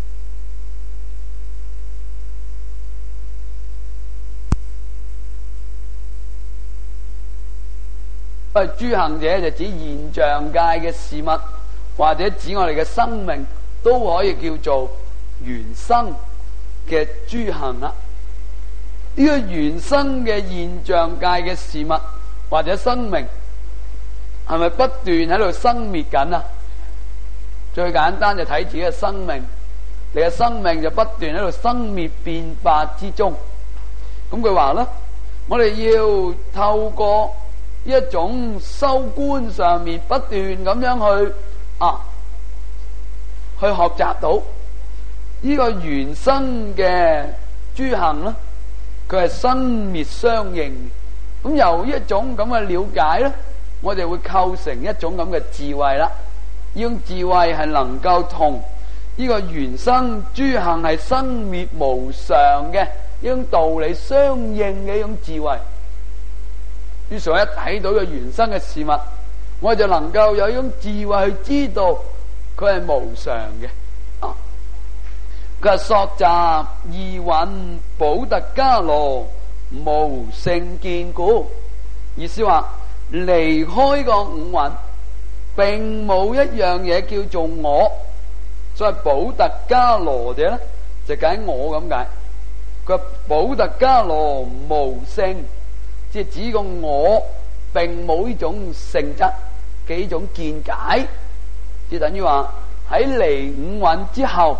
諸行者就指現象界嘅事物，或者指我哋嘅生命，都可以叫做緣生嘅諸行啦。呢個緣生嘅現象界嘅事物或者生命，係咪不斷喺度生滅緊啊？最簡單就睇自己嘅生命，你嘅生命就不斷喺度生滅變化之中。咁佢話咧，我哋要透過一種修觀上面不斷咁樣去學習到呢個緣生嘅諸行咧，佢係生滅相應。咁由一種咁嘅了解咧，我哋會構成一種咁嘅智慧啦。呢種智慧係能夠同呢個緣生諸行係生滅無常嘅呢種道理相應嘅一種智慧。於是我一睇到個緣生嘅事物，我就能夠有一種智慧去知道佢係無常嘅。佢係索集二蘊補特伽羅無性見故，意思話離開個五蘊，並冇一樣嘢叫做我。所以補特伽羅者咧就解我咁解。佢話補特伽羅無性，即係指個我並冇呢種性質嘅呢種見解，即係等於話喺離五蘊之後，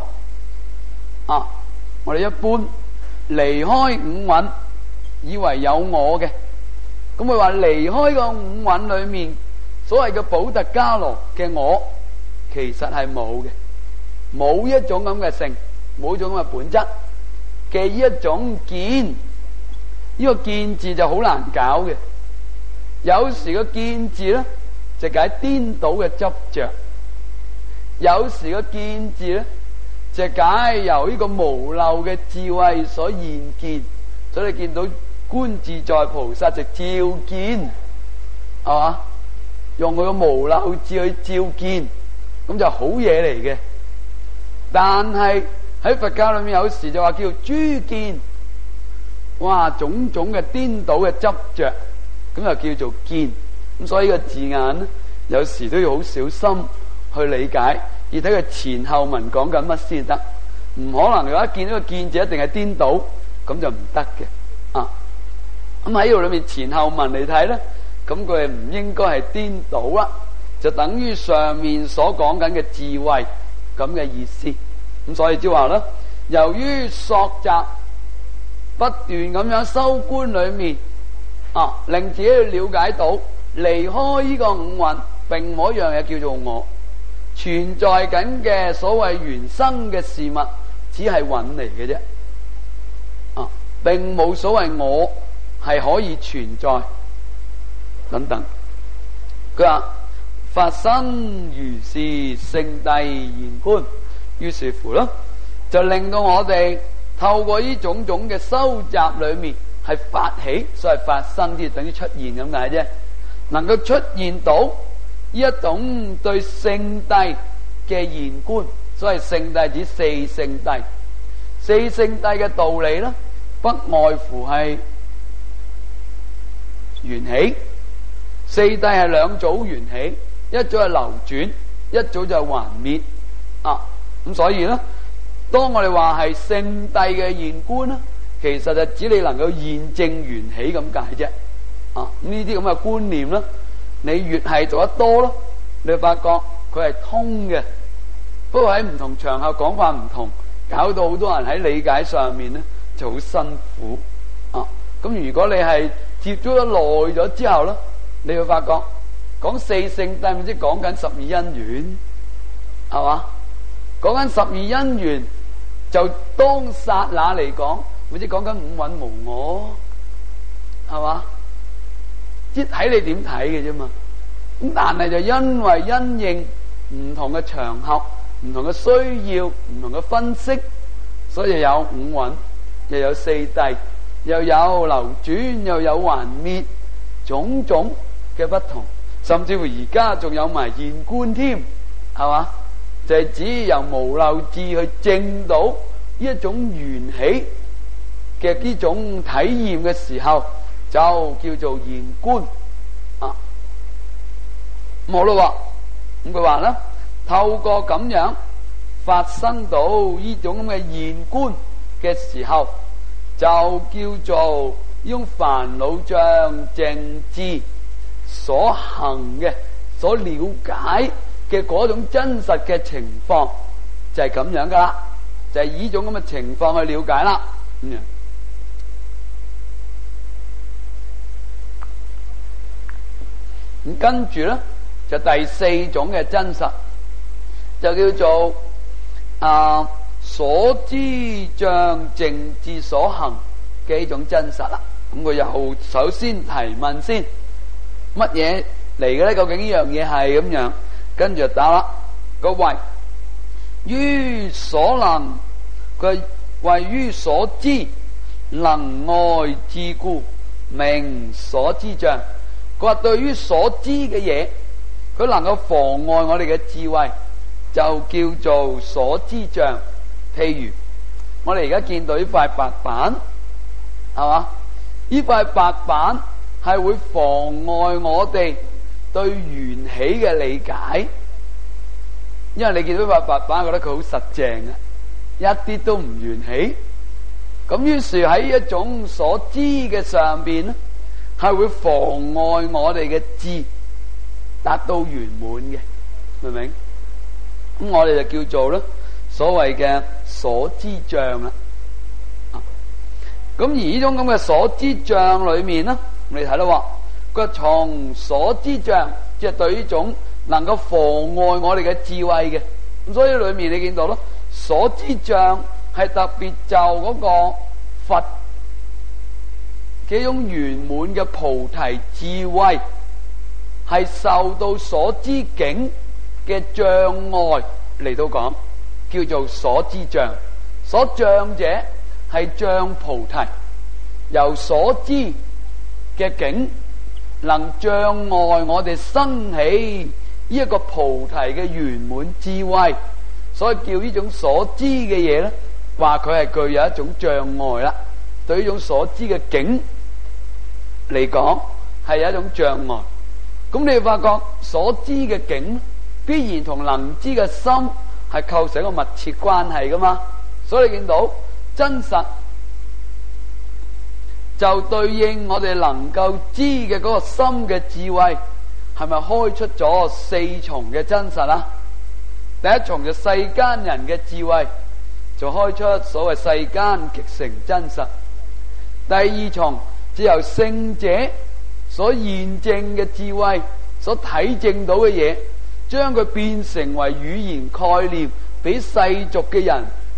我哋一般離開五蘊，以為有我嘅，咁佢話離開個五蘊裏面所謂嘅補特伽羅嘅我，其實係冇嘅，冇一種咁嘅性，冇一種咁嘅本質嘅一種見。呢個見字就好難搞嘅，有時個見字咧就解顛倒嘅執着，有時個見字咧就解由呢個無漏嘅智慧所現見。所以你見到觀自在菩薩就照見，係嘛？用佢個無漏智去照見，咁就好嘢嚟嘅。但係喺佛教裏面有時就話叫諸見，哇，種種嘅顛倒嘅執着，咁就叫做見。咁所以個字眼咧，有時都要好小心去理解，而睇佢前後文講緊乜先得。唔可能嘅話，見到個見字一定係顛倒，咁就唔得嘅。咁喺呢度裏面前後文嚟睇咧，咁佢係唔應該係顛倒啦，就等於上面所講緊嘅智慧咁嘅意思。咁所以即係話咧，由於索集不斷咁樣修觀裏面，令自己去了解到離開呢個五蘊，並冇一樣嘢叫做我存在緊嘅所謂緣生嘅事物， 只係揾嚟嘅啫。並冇所謂我係可以存在等等。佢話法身如是聖諦現觀，於是乎咯，就令到我哋透過呢種種嘅收集裏面係發起，所謂發生即係等於出現咁解啫，能夠出現到呢一種對聖諦嘅現觀。所謂聖諦指四聖諦，四聖諦嘅道理呢，不外乎係緣起。四諦係兩組緣起，一組係流轉，一組就係還滅。咁所以呢，當我哋話係聖諦嘅現觀呢，其實就指你能夠現證緣起咁解啫。呢啲咁嘅觀念呢，你越係做得多咯，你會發覺佢係通嘅。不過喺唔同場合講法唔同，搞到好多人喺理解上面呢就好辛苦。咁如果你係接觸得耐咗之後呢，你會發覺講四聖諦，即係講緊十二因緣，係嘛？講緊十二因緣，就當剎那嚟講，或者講緊五蘊無我，係嘛？即係睇你點睇嘅啫嘛。咁但係就因為因應唔同嘅場合、唔同嘅需要、唔同嘅分析，所以有五蘊，又有四諦，又有流轉，又有還滅，種種嘅不同，甚至乎而家仲有埋現觀添，係嘛？就係指由無漏智去證到呢一種緣起嘅呢種體驗嘅時候，就叫做現觀。好啦，咁佢話啦，透過咁樣發生到呢種咁嘅現觀嘅時候，就叫做呢種煩惱障淨智所行嘅、所了解嘅嗰種真實嘅情況，就係咁樣噶啦，就係以呢種咁嘅情況去了解啦。咁跟住咧，就第四種嘅真實，就叫做所知障淨智所行嘅一種真實啦。咁佢又首先提問先，乜嘢嚟嘅咧？究竟呢樣嘢係咁樣？跟住就答啦。個謂於所能，佢謂於所知能外智故，名所知障。佢話對於所知嘅嘢，佢能夠妨礙我哋嘅智慧，就叫做所知障。譬如我哋而家見到呢塊白板，係嘛？呢塊白板係會妨礙我哋對緣起嘅理解，因為你見到塊白板，覺得佢好實淨嘅，一啲都唔緣起。咁於是喺一種所知嘅上邊咧，係會妨礙我哋嘅智達到圓滿嘅，明唔明？咁我哋就叫做咧所謂嘅所知障啦。咁而呢種咁嘅所知障裏面咧，我哋睇到話，佢從所知障，即係對呢種能夠妨礙我哋嘅智慧嘅。咁所以裏面你見到咯，所知障係特別就嗰個佛嘅一種圓滿嘅菩提智慧，係受到所知境嘅障礙嚟到講，叫做所知障。所障者係障菩提，由所知嘅境能障礙我哋生起呢一個菩提嘅圓滿智慧，所以叫呢種所知嘅嘢咧，話佢係具有一種障礙啦。對呢種所知嘅境嚟講，係有一種障礙。咁你會發覺所知嘅境必然同能知嘅心係構成一個密切關係噶嘛。所以你見到真實就對應我哋能夠知嘅嗰個心嘅智慧，係咪開出咗四重嘅真實啊？第一重就世間人嘅智慧，就開出所謂世間極成真實。第二重就由聖者所現證嘅智慧，所體證到嘅嘢，將佢變成為語言概念，俾世俗嘅人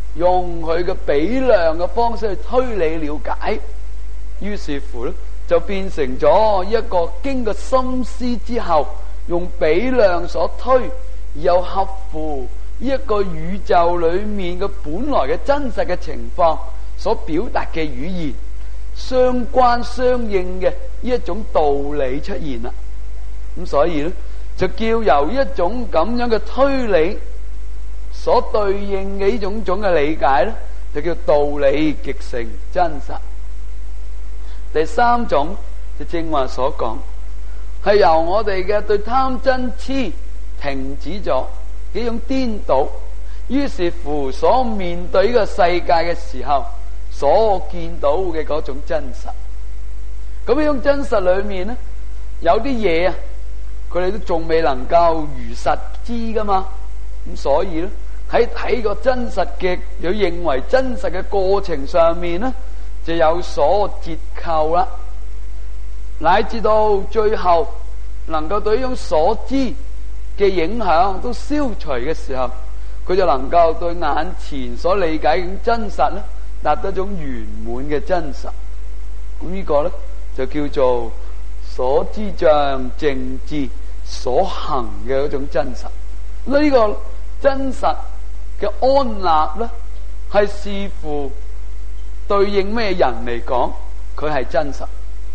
用佢嘅比量嘅方式去推理了解，於是乎咧就變成咗一個經過深思之後，用比量所推，而又合乎呢一個宇宙裏面嘅本來嘅真實嘅情況所表達嘅語言相關相應嘅呢一種道理出現啦。咁所以咧就叫由一種咁樣嘅推理所對應嘅呢種嘅理解咧，就叫道理極成真實。第三種就正話所講，係由我哋嘅對貪嗔癡停止咗幾種顛倒，於是乎所面對呢個世界嘅時候所見到嘅嗰種真實。咁呢種真實裏面呢，有啲嘢啊，佢哋都仲未能夠如實知噶嘛。咁所以咧喺睇個真實嘅，又認為真實嘅過程上面呢，就有所折扣啦，乃至到最後能夠對呢種所知嘅影響都消除嘅時候，佢就能夠對眼前所理解嘅真實咧達到一種圓滿嘅真實。咁呢個咧就叫做所知障正知所行嘅一種真實。呢個真實嘅安立咧，係視乎對應咩人嚟講，佢係真實，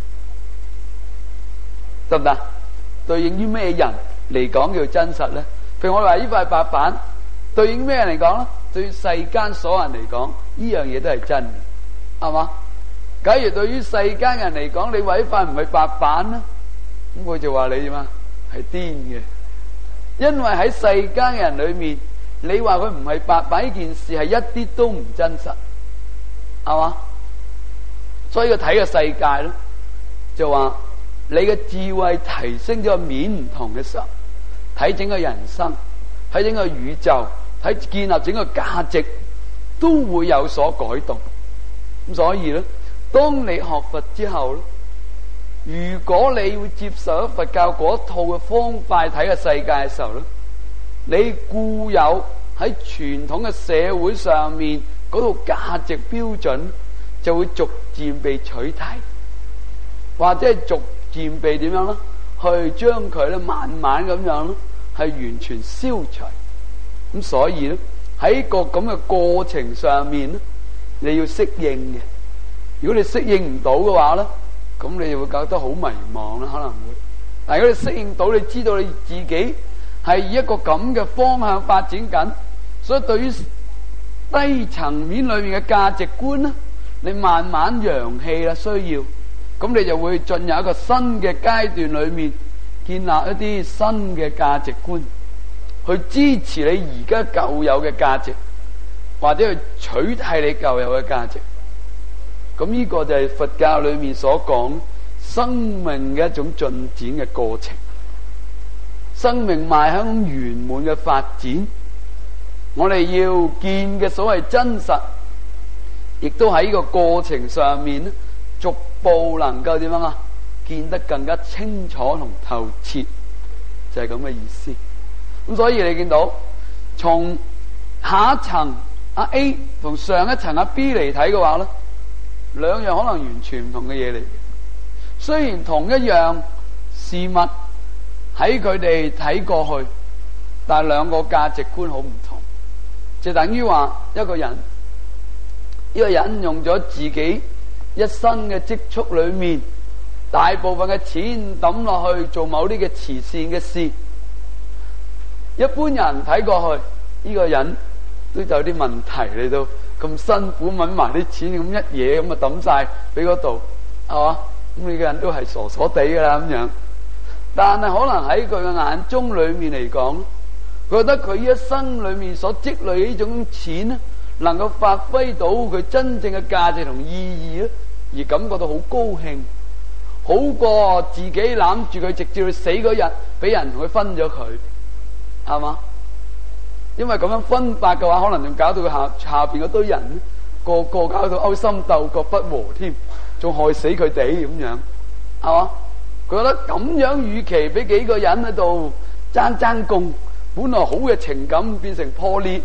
得唔得？對應於咩人嚟講叫真實咧？譬如我哋話呢塊白板，對應咩人嚟講咧？對世間所有人嚟講，呢樣嘢都係真嘅，係嘛？假如對於世間人嚟講，你話呢塊唔係白板咧，咁佢就話你點啊？係癲嘅，因為喺世間人裏面，你話佢唔係白板呢件事係一啲都唔真實，係嘛？所以佢睇個世界咧，就話你嘅智慧提升咗面唔同嘅時候，睇整個人生，睇整個宇宙，睇建立整個價值，都會有所改動。咁所以咧，當你學佛之後咧，如果你會接受佛教嗰套嘅方法睇個世界嘅時候咧，你固有喺傳統嘅社會上面嗰套價值標準就會逐漸被取替，或者係逐漸被點樣咧？去將佢咧慢慢咁樣咧係完全消除。咁所以咧喺個咁嘅過程上面咧，你要適應嘅。如果你適應唔到嘅話咧，咁你就會覺得好迷茫啦，可能會。但如果你適應到，你知道你自己係以一個咁嘅方向發展緊，所以對於低層面裏面嘅價值觀咧，你慢慢揚棄啦，需要，咁你就會進入一個新嘅階段裏面，建立一啲新嘅價值觀，去支持你而家舊有嘅價值，或者去取替你舊有嘅價值。咁呢個就係佛教裏面所講生命嘅一種進展嘅過程，生命邁向圓滿嘅發展。我哋要見嘅所謂真實，亦都喺呢個過程上面咧，逐步能夠點樣啊？見得更加清楚同透徹，就係咁嘅意思。咁所以你見到從下一層阿 A 同上一層阿 B 嚟睇嘅話咧，兩樣可能完全唔同嘅嘢嚟。雖然同一樣事物喺佢哋睇過去，但係兩個價值觀好唔同。就等於話一個人，呢個人用咗自己一生嘅積蓄裏面大部分嘅錢抌落去做某啲嘅慈善嘅事，一般人睇過去，呢個人都有啲問題嚟到，咁辛苦揾埋啲錢，咁一嘢咁啊抌晒俾嗰度，係嘛？咁呢個人都係傻傻地噶啦咁樣。但係可能喺佢嘅眼中裏面嚟講，覺得佢一生裏面所積累呢種錢咧，能夠發揮到佢真正嘅價值同意義咧，而感覺到好高興，好過自己攬住佢直至佢死嗰日，俾人同佢分咗佢，係嘛？因為咁樣分法嘅話，可能仲搞到佢下邊嗰堆人咧，個個搞到勾心鬥角不和添，仲害死佢哋咁樣，係嘛？佢覺得咁樣，與其俾幾個人喺度爭功，本來好嘅情感變成破裂，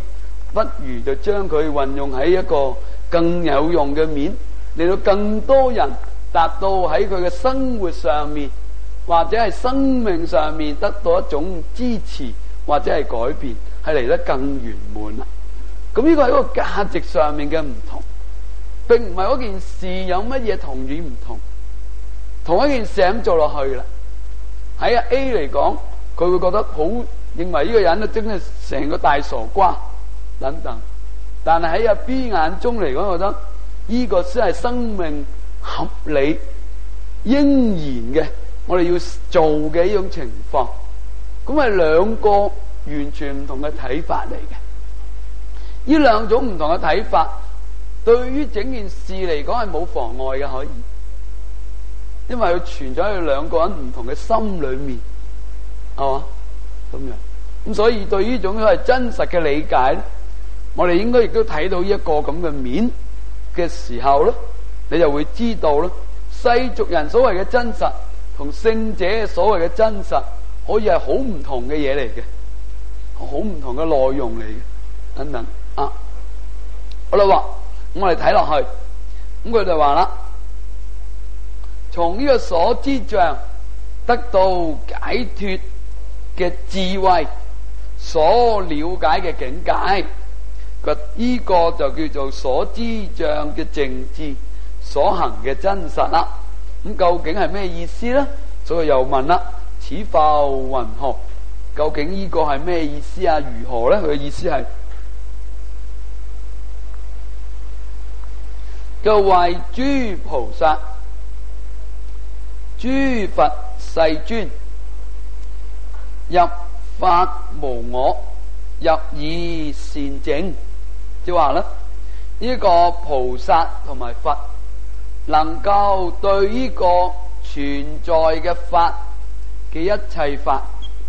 不如就將佢運用喺一個更有用嘅面，令到更多人達到喺佢嘅生活上面或者係生命上面得到一種支持或者係改變，係嚟得更圓滿啦。咁呢個係一個價值上面嘅唔同，並唔係嗰件事有乜嘢同與唔同，同一件事咁做落去啦。喺阿 A 嚟講，佢會覺得好，認為呢個人咧真係成個大傻瓜等等，但係喺阿 B 眼中嚟講，覺得呢個先係生命合理應然嘅，我哋要做嘅呢種情況。咁係兩個完全唔同嘅睇法嚟嘅。呢兩種唔同嘅睇法，對於整件事嚟講係冇妨礙嘅，可以，因為佢存在喺兩個人唔同嘅心裏面，係嘛咁樣。咁所以對於呢種所謂真實嘅理解咧，我哋應該亦都睇到一個咁嘅面嘅時候咧，你就會知道咧，世俗人所謂嘅真實同聖者所謂嘅真實，可以係好唔同嘅嘢嚟嘅，好唔同嘅內容嚟嘅，等等啊。好啦，咁我哋睇落去，咁佢就話啦，從呢個所知障得到解脫嘅智慧，所了解嘅境界，呢個就叫做所知障嘅淨智所行嘅真實啦。咁究竟係咩意思呢？所以又問啦，此復云何？究竟呢個係咩意思啊？如何呢？佢嘅意思係就為諸菩薩、諸佛世尊入法無我，入以善淨。即係話咧，呢個菩薩同埋佛能夠對呢個存在嘅法嘅一切法，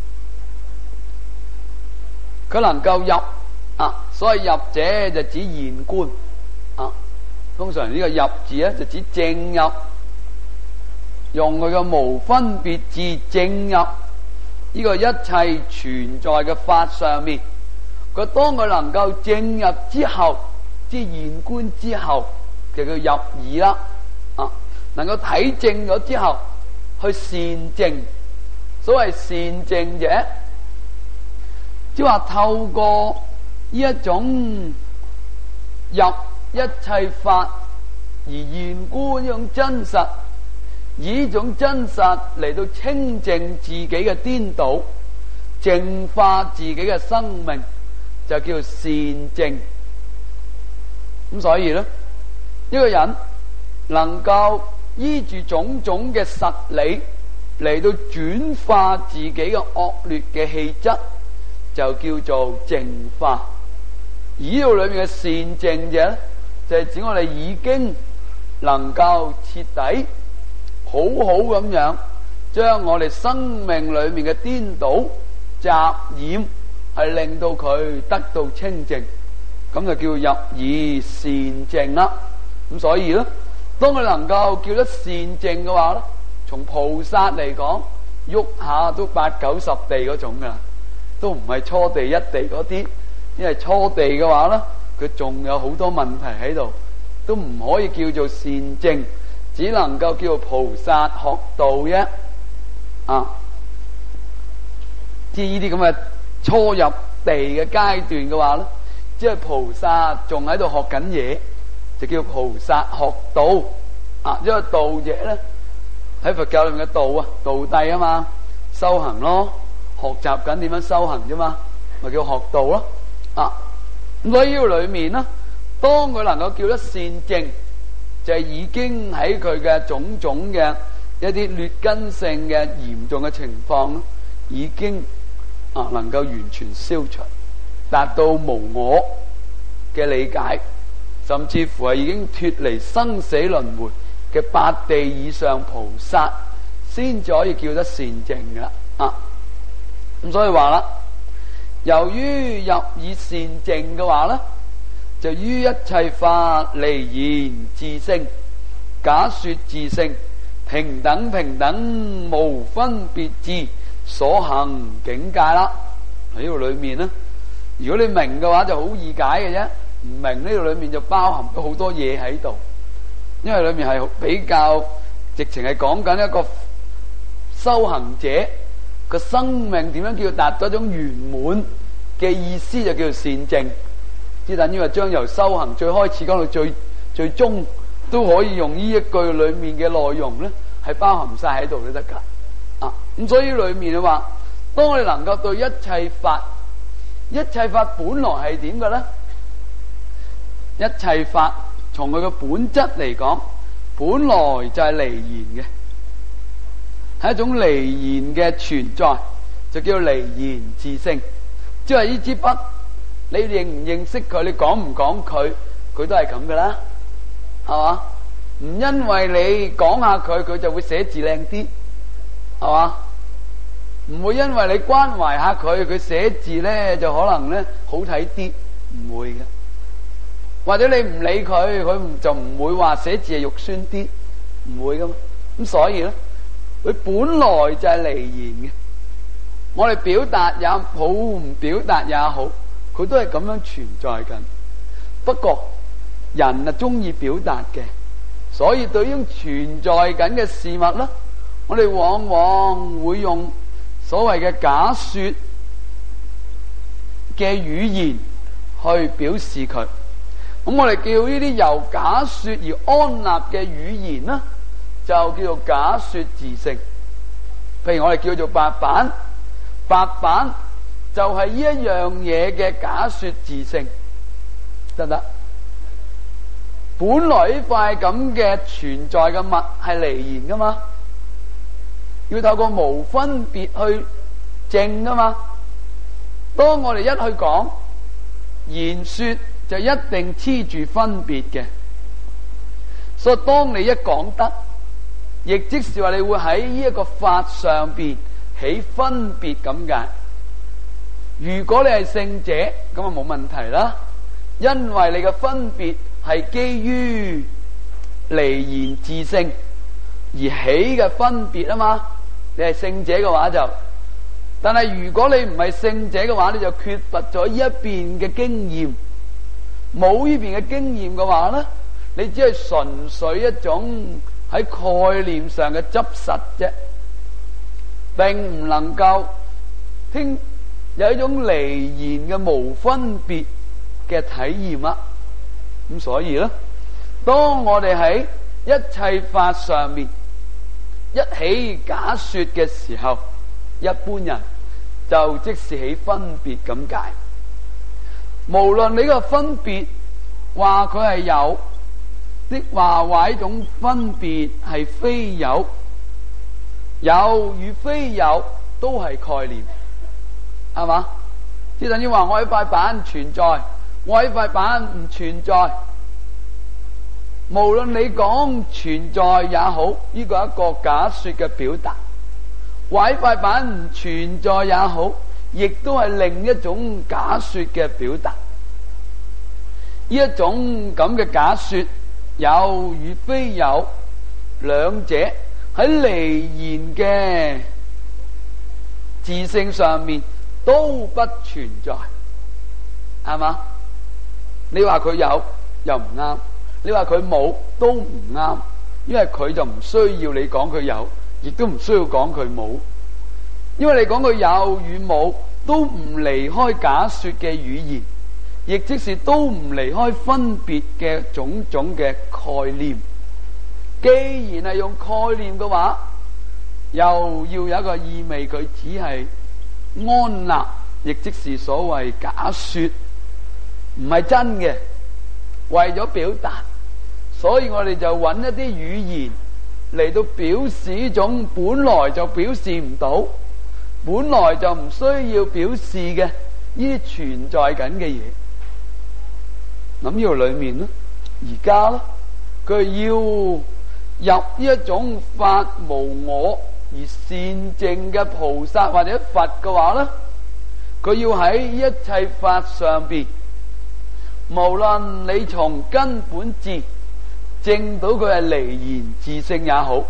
佢能夠入啊，所謂入者就指現觀啊。通常呢個入字咧就指正入，用佢嘅無分別智正入呢個一切存在嘅法上面。佢當佢能夠正入之後，即係現觀之後，就叫入耳啦。啊，能夠睇正咗之後，去善淨。所謂善淨者，即係話透過呢一種入一切法而現觀呢種真實，以呢種真實嚟到清淨自己嘅顛倒，淨化自己嘅生命，就叫善淨。咁所以咧，一個人能夠依住種種嘅實理嚟到轉化自己嘅惡劣嘅氣質，就叫做淨化。而呢度裏面嘅善淨者，就係指我哋已經能夠徹底好好咁樣將我哋生命裏面嘅顛倒雜染，係令到佢得到清淨，咁就叫入以善淨啦。咁所以咧，當佢能夠叫得善淨嘅話咧，從菩薩嚟講，喐下都8、9、10地嗰種噶，都唔係初地一地嗰啲。因為初地嘅話咧，佢仲有好多問題喺度，都唔可以叫做善淨，只能夠叫做菩薩學道啫。啊，即係呢啲咁嘅初入地嘅階段嘅話咧，即係菩薩仲喺度學緊嘢，就叫菩薩學道。啊，因為道者咧喺佛教裏面嘅道啊，道諦啊嘛，修行咯，學習緊點樣修行啫嘛，咪叫學道咯。啊，咁所以呢個裏面呢，當佢能夠叫得善淨，就係已經喺佢嘅種種嘅一啲劣根性嘅嚴重嘅情況，已經能夠完全消除，達到無我嘅理解，甚至乎係已經脫離生死輪迴嘅8地以上菩薩，先至可以叫得善淨㗎啦。啊，咁所以話啦，由於入以善淨嘅話咧，就於一切法離言自性，假說自性，平等平等無分別智所行境界啦。喺呢個裏面咧， 如果你明嘅話就好易解嘅啫，唔明呢度裏面就包含咗好多嘢喺度，因為裏面係比較直情係講緊一個修行者個生命點樣叫達到一種圓滿嘅意思，就叫做善證，即等於話將由修行最開始講到最終都可以用呢一句裏面嘅內容咧，係包含晒喺度都得噶。咁所以裏面話，當我哋能夠對一切法本來係點嘅咧？一切法從佢嘅本質嚟講，本來就係離言嘅，係一種離言嘅存在，就叫離言自性。即係呢支筆，你認唔認識佢，你講唔講佢，佢都係咁噶啦，係嘛？唔因為你講下佢，佢就會寫字靚啲，係嘛？唔會因為你關懷下佢，佢寫字咧就可能咧好睇啲，唔會嘅。或者你唔理佢，佢就唔會話寫字係肉酸啲，唔會噶嘛。咁所以咧，佢本來就係離言嘅。我哋表達也好，唔表達也好，佢都係咁樣存在緊。不過人啊中意表達嘅，所以對於存在緊嘅事物咧，我哋往往會用所謂嘅假說嘅語言去表示佢。咁我哋叫呢啲由假說而安立嘅語言呢，就叫做假說自性。譬如我哋叫做白板，白板就係呢一樣嘢嘅假說自性，得唔得？本來呢塊咁嘅存在嘅物係離言噶嘛，要透過無分別去證噶嘛。當我哋一去講言說，就一定黐住分別嘅，所以當你一講得，亦即是話你會喺呢一個法上邊起分別咁解。如果你係聖者，咁啊冇問題啦，因為你嘅分別係基於離言自性而起嘅分別啊嘛。你係聖者嘅話就，但係如果你唔係聖者嘅話，你就缺乏咗呢一邊嘅經驗。冇呢邊嘅經驗嘅話咧，你只係純粹一種喺概念上嘅執實啫，並唔能夠聽有一種離言嘅無分別嘅體驗啊。咁所以咧，當我哋喺一切法上面一起假說嘅時候，一般人就即是起分別咁解。無論你個分別話佢係有的話，話呢種分別係非有，有與非有都係概念，係嘛？即等於話我喺塊板存在，我喺塊板唔存在。無論你講存在也好，呢個係一個假說嘅表達；話喺塊板唔存在也好，亦都係另一種假說嘅表達。呢一種咁嘅假說，有與非有，兩者喺離言嘅自性上面都不存在，係嘛？你話佢有又唔啱，你話佢冇都唔啱，因為佢就唔需要你講佢有，亦都唔需要講佢冇。因為你講佢有與冇都唔離開假說嘅語言，亦即是都唔離開分別嘅種種嘅概念。既然係用概念嘅話，又要有一個意味，佢只係安立，亦即是所謂假說，唔係真嘅，為咗表達，所以我哋就揾一啲語言嚟到表示呢種本來就表示唔到，本來就唔需要表示嘅呢啲存在緊嘅嘢。咁呢度裏面咧，而家咧，佢要入呢一種法無我而善證嘅菩薩或者佛嘅話咧，佢要喺一切法上邊，無論你從根本智證到佢係離言自性也好，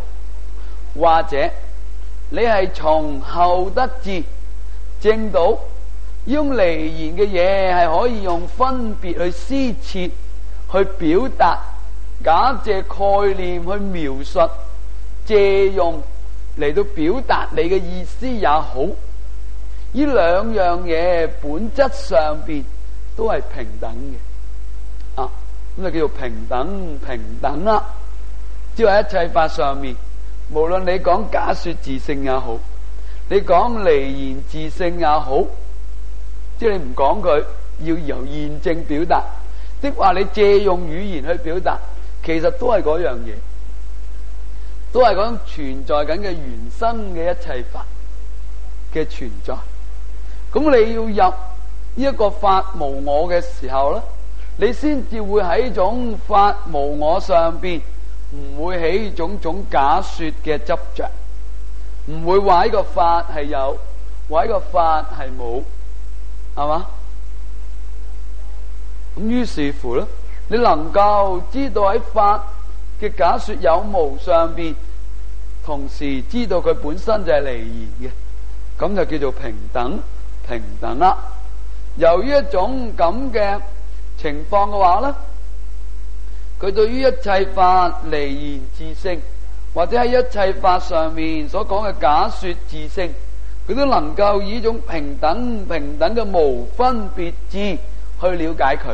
或者你係從後得智證到呢種離言嘅嘢係可以用分別去施設去表達，假借概念去描述，借用嚟到表達你嘅意思也好。呢兩樣嘢本質上邊都係平等嘅，咁就叫做平等啦。即係一切法上面，無論你講假說自性也好，你講離言自性也好，即係你唔講佢，要由現證表達，即話你借用語言去表達，其實都係嗰樣嘢，都係講存在緊嘅原生嘅一切法嘅存在。咁你要入呢一個法無我嘅時候咧，你先至會喺種法無我上邊唔會起種種假說嘅執着，唔會話呢個法係有，話呢個法係冇，係嘛？咁於是乎咧，你能夠知道喺法嘅假說有無上邊，同時知道佢本身就係離言嘅，咁就叫做平等啦。由於一種咁嘅情況嘅話咧，佢對於一切法離言自性，或者喺一切法上面所講嘅假說自性，佢都能夠以一種平等嘅無分別智去了解佢。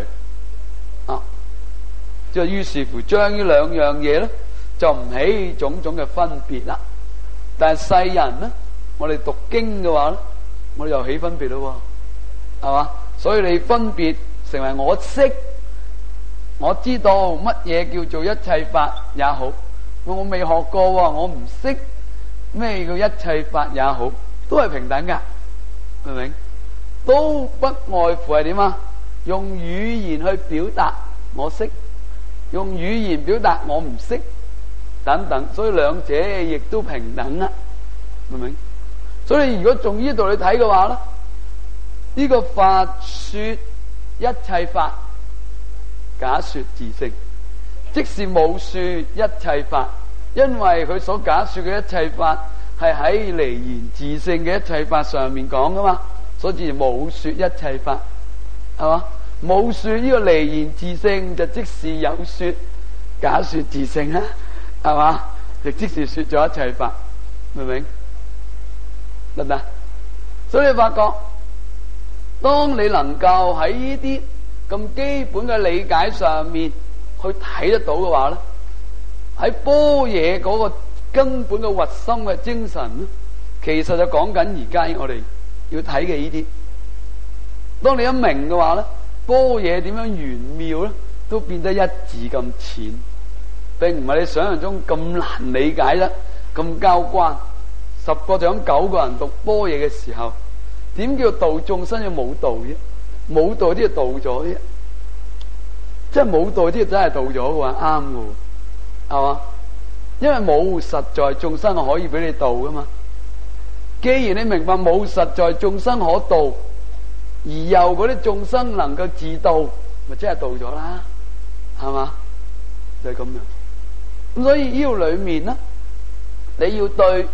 即係於是乎將呢兩樣嘢咧，就唔起種種嘅分別啦。但係世人咧，我哋讀經嘅話咧，我哋又起分別咯，係嘛？所以你分別成為我識，我知道乜嘢叫做一切法也好，我未學過，我唔識咩叫一切法也好，都係平等噶，明唔明？都不外乎係點啊？用語言去表達我識，用語言表達我唔識，等等，所以兩者亦都平等啦，明唔明？所以如果從呢度你睇嘅話咧，呢個法說一切法假說自性，即是冇說一切法，因為佢所假說嘅一切法係喺離言自性嘅一切法上面講噶嘛，所以冇說一切法，係嘛？冇說呢個離言自性，就即是有說假說自性啦，係嘛？亦即是說咗一切法，明唔明？得唔得？所以你發覺，當你能夠喺呢啲咁基本嘅理解上面去睇得到嘅話咧，喺般若嗰個根本嘅核心嘅精神咧，其實就講緊而家我哋要睇嘅呢啲。當你一明嘅話咧，般若點樣玄妙咧，都變得一字咁淺，並唔係你想象中咁難理解得咁交關。10個長9個人讀般若嘅時候，點叫度眾生要冇度啫？冇度啲就度咗啫，即係冇度啲真係度咗嘅話，啱嘅，係嘛？因為冇實在眾生可以俾你度噶嘛。既然你明白冇實在眾生可度，而由嗰啲眾生能夠自度，咪真係度咗啦，係嘛？就係咁樣。咁所以呢個裏面咧，你要對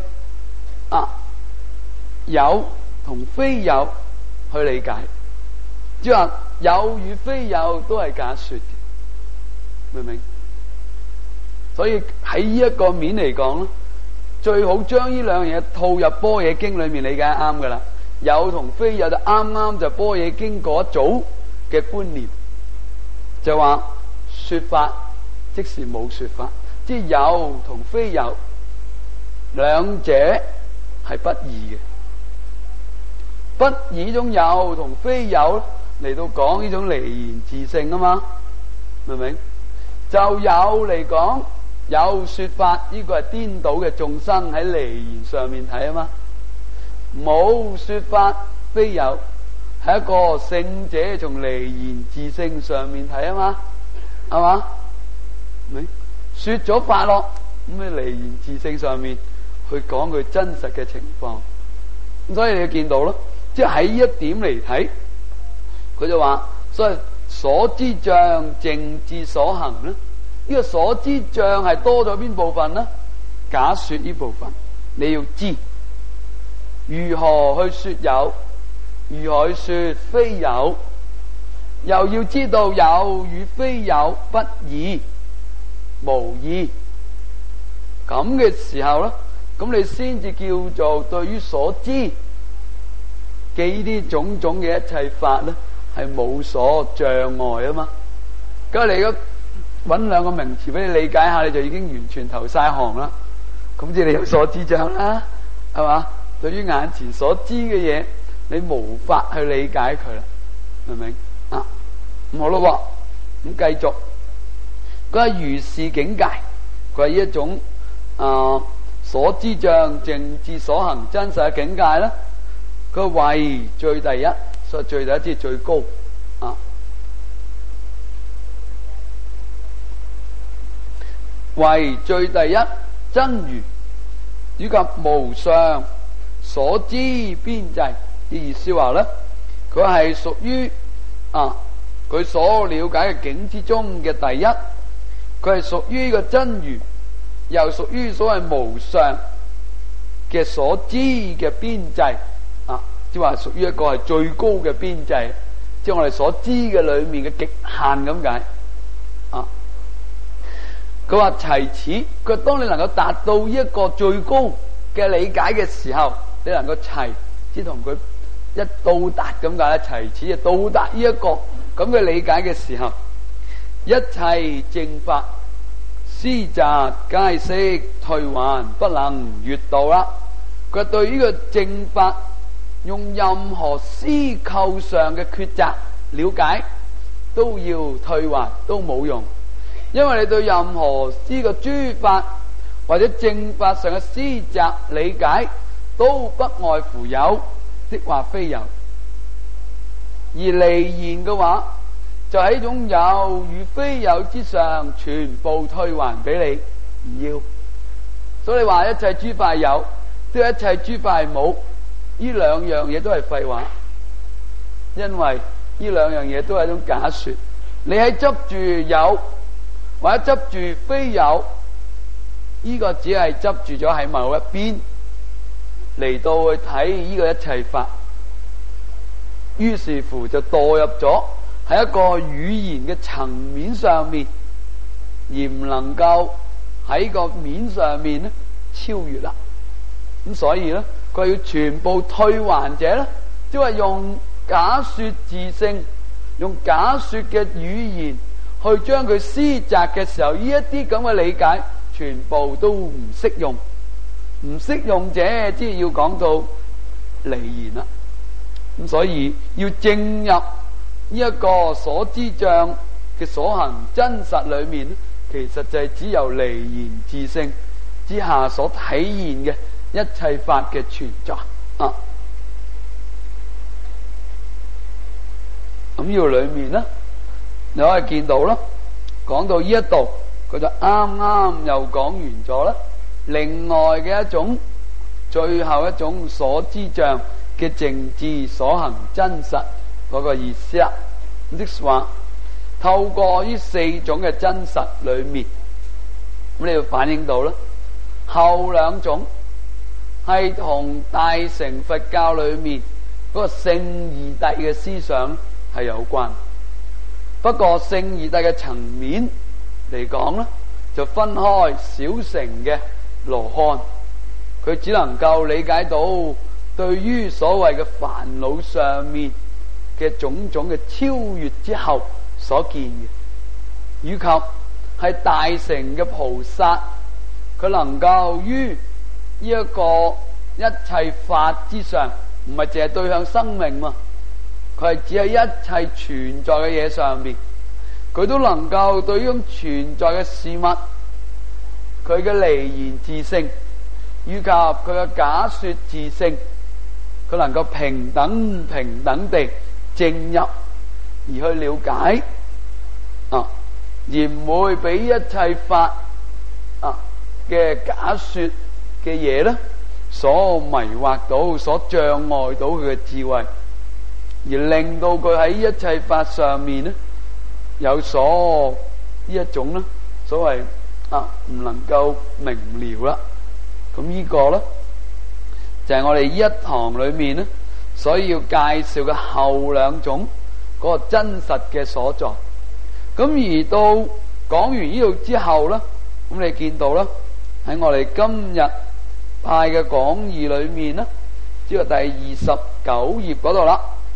有同非有去理解，即係話有與非有都係假說嘅，明唔明？所以喺呢一個面嚟講咧，最好將呢兩樣嘢套入般若經裏面理解啱噶啦。有同非有就啱啱就般若經嗰一組嘅觀念，就話說法即是冇說法，即係有同非有兩者係不異嘅，不以種有同非有嚟到講呢種離言自性啊嘛，明唔明？就有嚟講有說法，呢個係顛倒嘅眾生喺離言上面睇啊嘛。冇說法非有，係一個聖者從離言自性上面睇啊嘛，係嘛？明？說咗法咯，咁喺離言自性上面去講佢真實嘅情況，咁所以你要見到咯，即係喺呢一點嚟睇，佢就話，所以所知障淨智所行咧，呢個所知障係多咗邊部分呢？假說呢部分，你要知如何去說有， 如海說非有，又要知道有與非有不異無異，咁嘅時候咧，咁你先至叫做對於所知嘅呢啲種種嘅一切法咧，係冇所障礙啊嘛。咁你如果揾兩個名詞俾你理解下，你就已經完全投晒行啦。咁即係你有所知障啦，係嘛？對於眼前所知嘅嘢，你無法去理解佢啦，明唔明啊？咁好咯，咁繼續。佢係如是境界，佢係一種所知障淨智所行真實嘅境界啦。佢為最第一，所以最第一即係最高啊。為最第一真如以及無上所知邊際啲意思話咧，佢係屬於佢所了解嘅境之中嘅第一，佢係屬於呢個真如，又屬於所謂無上嘅所知嘅邊際即係話屬於一個係最高嘅邊際，即係我哋所知嘅裏面嘅極限咁解佢話齊此，佢當你能夠達到一個最高嘅理解嘅時候，你能夠齊，即同佢一到達咁解咧。齊此就到達呢一個咁嘅理解嘅時候，一切正法施宅皆悉退還，不能越度啦。佢對呢個正法用任何思構上嘅抉擇了解都要退還，都冇用。因為你對任何呢個諸法或者正法上嘅施宅理解，都不外乎有的話非有，而離言嘅話就喺一種有與非有之上全部退還俾你，唔要。所以你話一切諸法有，即係一切諸法冇，呢兩樣嘢都係廢話，因為呢兩樣嘢都係一種假說。你喺執住有或者執住非有，呢個只係執住咗喺某一邊嚟到去睇呢個一切法，於是乎就墮入咗喺一個語言嘅層面上面，而唔能夠喺個面上面咧超越啦。咁所以咧，佢要全部退還者咧，即係用假說自性，用假說嘅語言去將佢施宅嘅時候，呢一啲咁嘅理解全部都唔適用，唔適用者即係要講到離言啦。咁所以要正入呢一個所知障嘅所行真實裏面，其實就係只有離言自性之下所體現嘅一切法嘅存在咁呢度裏面呢，你可以見到啦，講到呢一度，佢就啱啱又講完咗啦。另外嘅一種，最後一種所知障嘅淨智所行真實嗰個意思啦。即係話透過呢四種嘅真實裏面，咁你要反映到啦，後兩種係同大乘佛教裏面嗰個聖義諦嘅思想係有關。不過聖義諦嘅層面嚟講咧，就分開小乘嘅羅漢，佢只能夠理解到對於所謂嘅煩惱上面嘅種種嘅超越之後所見嘅，以及係大乘嘅菩薩，佢能夠於呢一個一切法之上，唔係淨係對向生命嘛，佢係只喺一切存在嘅嘢上面，佢都能夠對於咁存在嘅事物，佢嘅離言自性以及佢嘅假說自性，佢能夠平等地正入而去了解而唔會俾一切法嘅假說嘅嘢咧所迷惑到，所障礙到佢嘅智慧，而令到佢喺一切法上面咧有所呢一種咧所謂唔能夠明了啦。咁呢個咧就係我哋呢一堂裏面咧所以要介紹嘅後兩種嗰個真實嘅所在。咁而到講完呢度之後咧，咁你見到啦，喺我哋今日派嘅講義裏面咧，即係第29頁嗰度啦。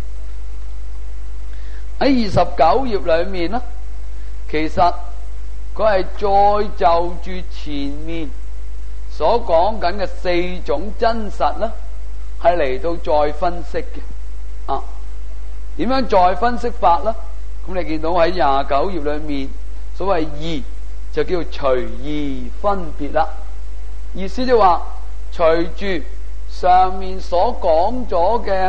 喺29頁裏面咧，其實佢係再就住前面所講緊嘅4種真實咧，係嚟到再分析嘅。啊，點樣再分析法咧？咁你見到喺29頁裏面，所謂義就叫隨義分別啦。意思就話，隨住上面所講咗嘅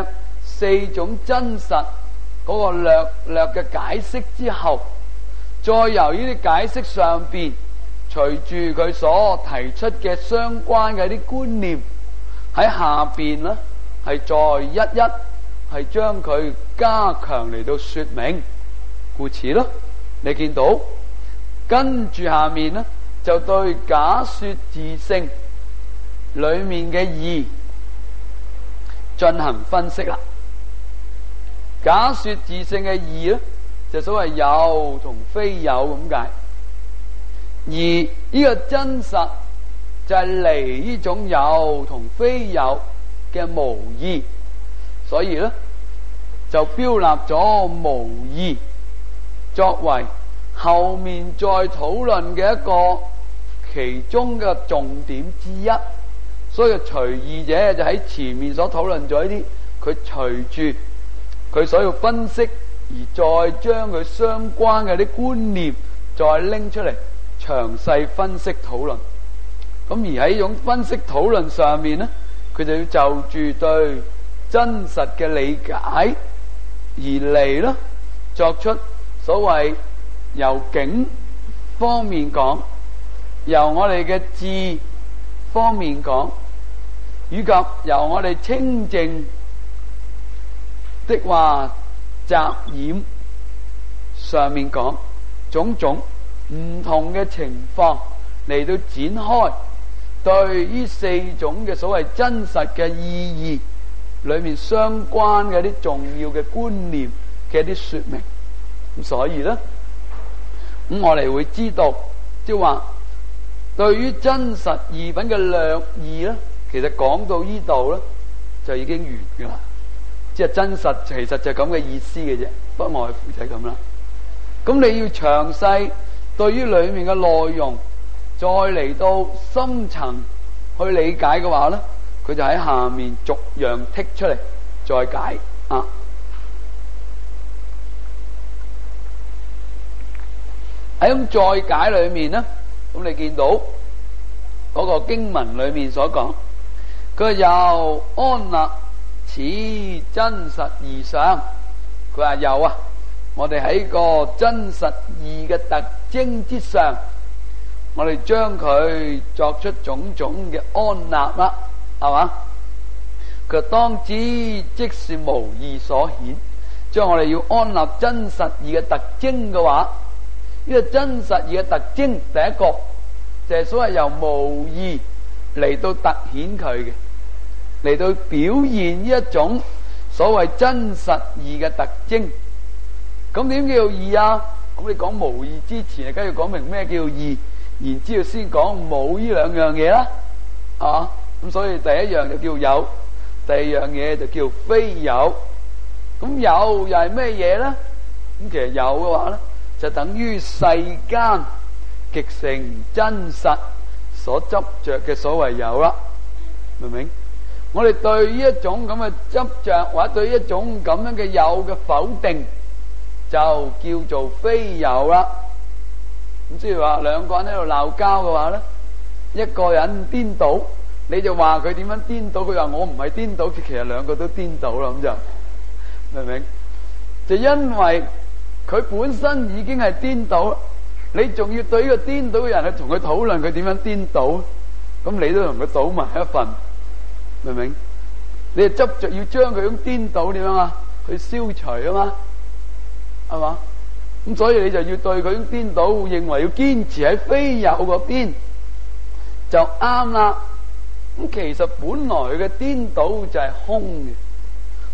4種真實嗰個略略嘅解釋之後，再由呢啲解釋上邊，隨住佢所提出嘅相關嘅啲觀念喺下邊呢，係再一一係將佢加強嚟到說明。故此咯，你見到跟住下面呢，就對假說自性裏面嘅義進行分析啦。假說自性嘅義呢，就所謂有同非有咁解，而呢個真實就係離呢種有同非有嘅無義，所以呢，就標立咗無義作為後面再討論嘅一個其中嘅重點之一。所以隨義者就喺前面所討論咗呢啲，佢隨住佢所要分析，而再將佢相關嘅啲觀念再拎出嚟詳細分析討論。咁而喺呢種分析討論上面呢，佢就要就住對真實嘅理解而嚟啦，作出所謂由境方面講，由我哋嘅智方面講，以及由我哋清淨的話雜染上面講，種種唔同嘅情況嚟到展開對呢4種嘅所謂真實嘅意義裏面相關嘅啲重要嘅觀念嘅啲說明。咁所以咧，咁我哋會知道，即係話對於真實義品嘅略義咧，其實講到呢度咧就已經完噶啦。即係真實其實就係咁嘅意思嘅啫，不外乎就係咁啦。咁你要詳細對於裏面嘅內容再嚟到深層去理解嘅話咧，佢就喺下面逐樣剔出嚟再解啊。喺咁再解裏面呢，咁你見到嗰個經文裏面所講，佢又安立此真實義上，佢話有啊，我哋喺個真實義嘅特徵之上，我哋將佢作出種種嘅安立啦，係嘛？佢當知即是無義所顯，將我哋要安立真實義嘅特徵嘅話，呢個真實義嘅特徵，第一個就係所謂由無義嚟到凸顯佢嘅，嚟到表現呢一種所謂真實義嘅特徵。咁點叫義啊？咁你講無義之前，梗係要講明咩叫義，然之後先講冇呢兩樣嘢啦，係嘛？咁所以第一樣就叫有，第二樣嘢就叫非有。咁有又係咩嘢咧？咁其實有嘅話咧，就等於世間極成真實所執着嘅所謂有啦，明唔明？我哋對呢一種咁嘅執着，或者對一種咁樣嘅有嘅否定，就叫做非有啦。咁即係話兩個人喺度鬧交嘅話咧，一個人顛倒，你就話佢點樣顛倒，佢話我唔係顛倒，其實兩個都顛倒啦，咁就明唔明？就因為佢本身已經係顛倒，你仲要對呢個顛倒嘅人去同佢討論佢點樣顛倒，咁你都同佢倒埋一份，明唔明？你係執着要將佢咁顛倒點樣啊？去消除啊嘛，係嘛？咁所以你就要對佢咁顛倒，認為要堅持喺非有嗰邊就啱啦。咁其實本來嘅顛倒就係空嘅，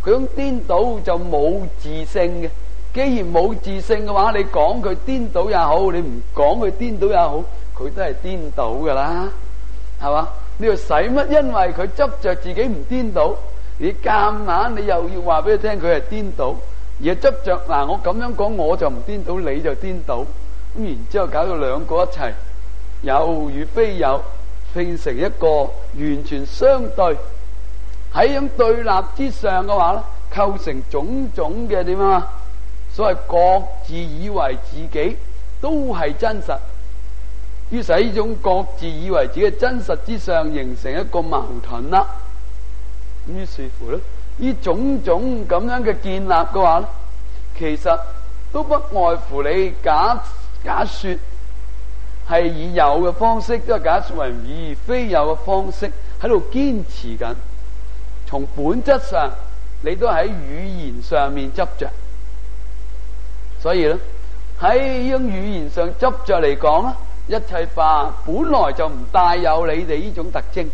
佢種顛倒就冇自性嘅。既然冇自性嘅話，你講佢顛倒也好，你唔講佢顛倒也好，佢都係顛倒噶啦，係嘛？你要使乜？因為佢執着自己唔顛倒，你夾硬你又要話俾佢聽佢係顛倒，而係執着嗱，我咁樣講我就唔顛倒，你就顛倒，咁然之後搞到兩個一齊有與非有，變成一個完全相對。喺咁對立之上嘅話咧，構成種種嘅點啊？所謂各自以為自己都係真實，於是喺呢種各自以為自己嘅真實之上形成一個矛盾啦。咁於是乎咧，呢種種咁樣嘅建立嘅話咧，其實都不外乎你假說係以有嘅方式，都係假說為以非有嘅方式喺度堅持緊。從本質上，你都喺語言上面執着。所以咧，喺呢種語言上執着嚟講啦，一切法本來就唔帶有你哋呢種特徵。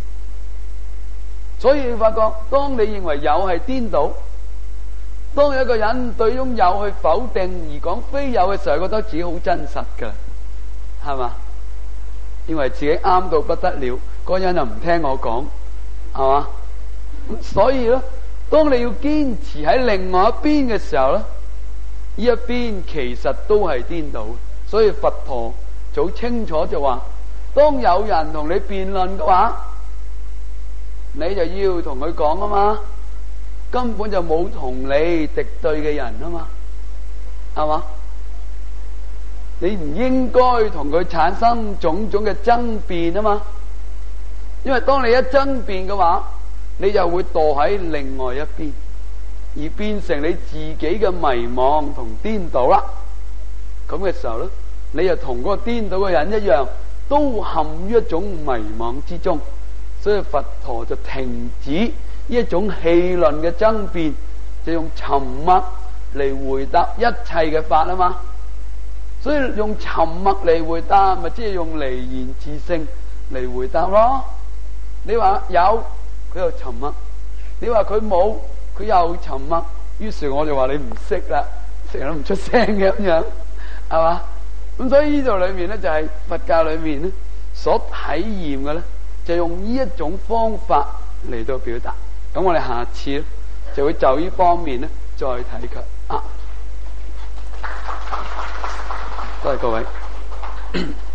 所以你發覺，當你認為有係顛倒，當有一個人對呢種有去否定而講非有嘅時候，覺得自己好真實噶，係嘛？認為自己啱到不得了，嗰個人就唔聽我講，係嘛？所以咧，當你要堅持喺另外一邊嘅時候咧，呢一邊其實都係顛倒。所以佛陀就好清楚就話，當有人同你辯論嘅話，你就要同佢講啊嘛，根本就冇同你敵對嘅人啊嘛，係嘛？你唔應該同佢產生種種嘅爭辯啊嘛，因為當你一爭辯嘅話，你就會墮喺另外一邊，而變成你自己嘅迷惘同顛倒啦。咁嘅時候咧，你就同嗰個顛倒嘅人一樣，都陷於一種迷惘之中。所以佛陀就停止呢一種戲論嘅爭辯，就用沉默嚟回答一切嘅法啊嘛。所以用沉默嚟回答，咪即係用離言自性嚟回答咯。你話有，佢又沉默；你話佢冇，佢又沉默。於是我就話你唔識啦，成日都唔出聲嘅咁樣，係嘛？咁所以呢度裏面咧，就係佛教裏面咧所體驗嘅咧，就用呢一種方法嚟到表達。咁我哋下次咧就會就呢方面咧再睇佢啊。多謝各位。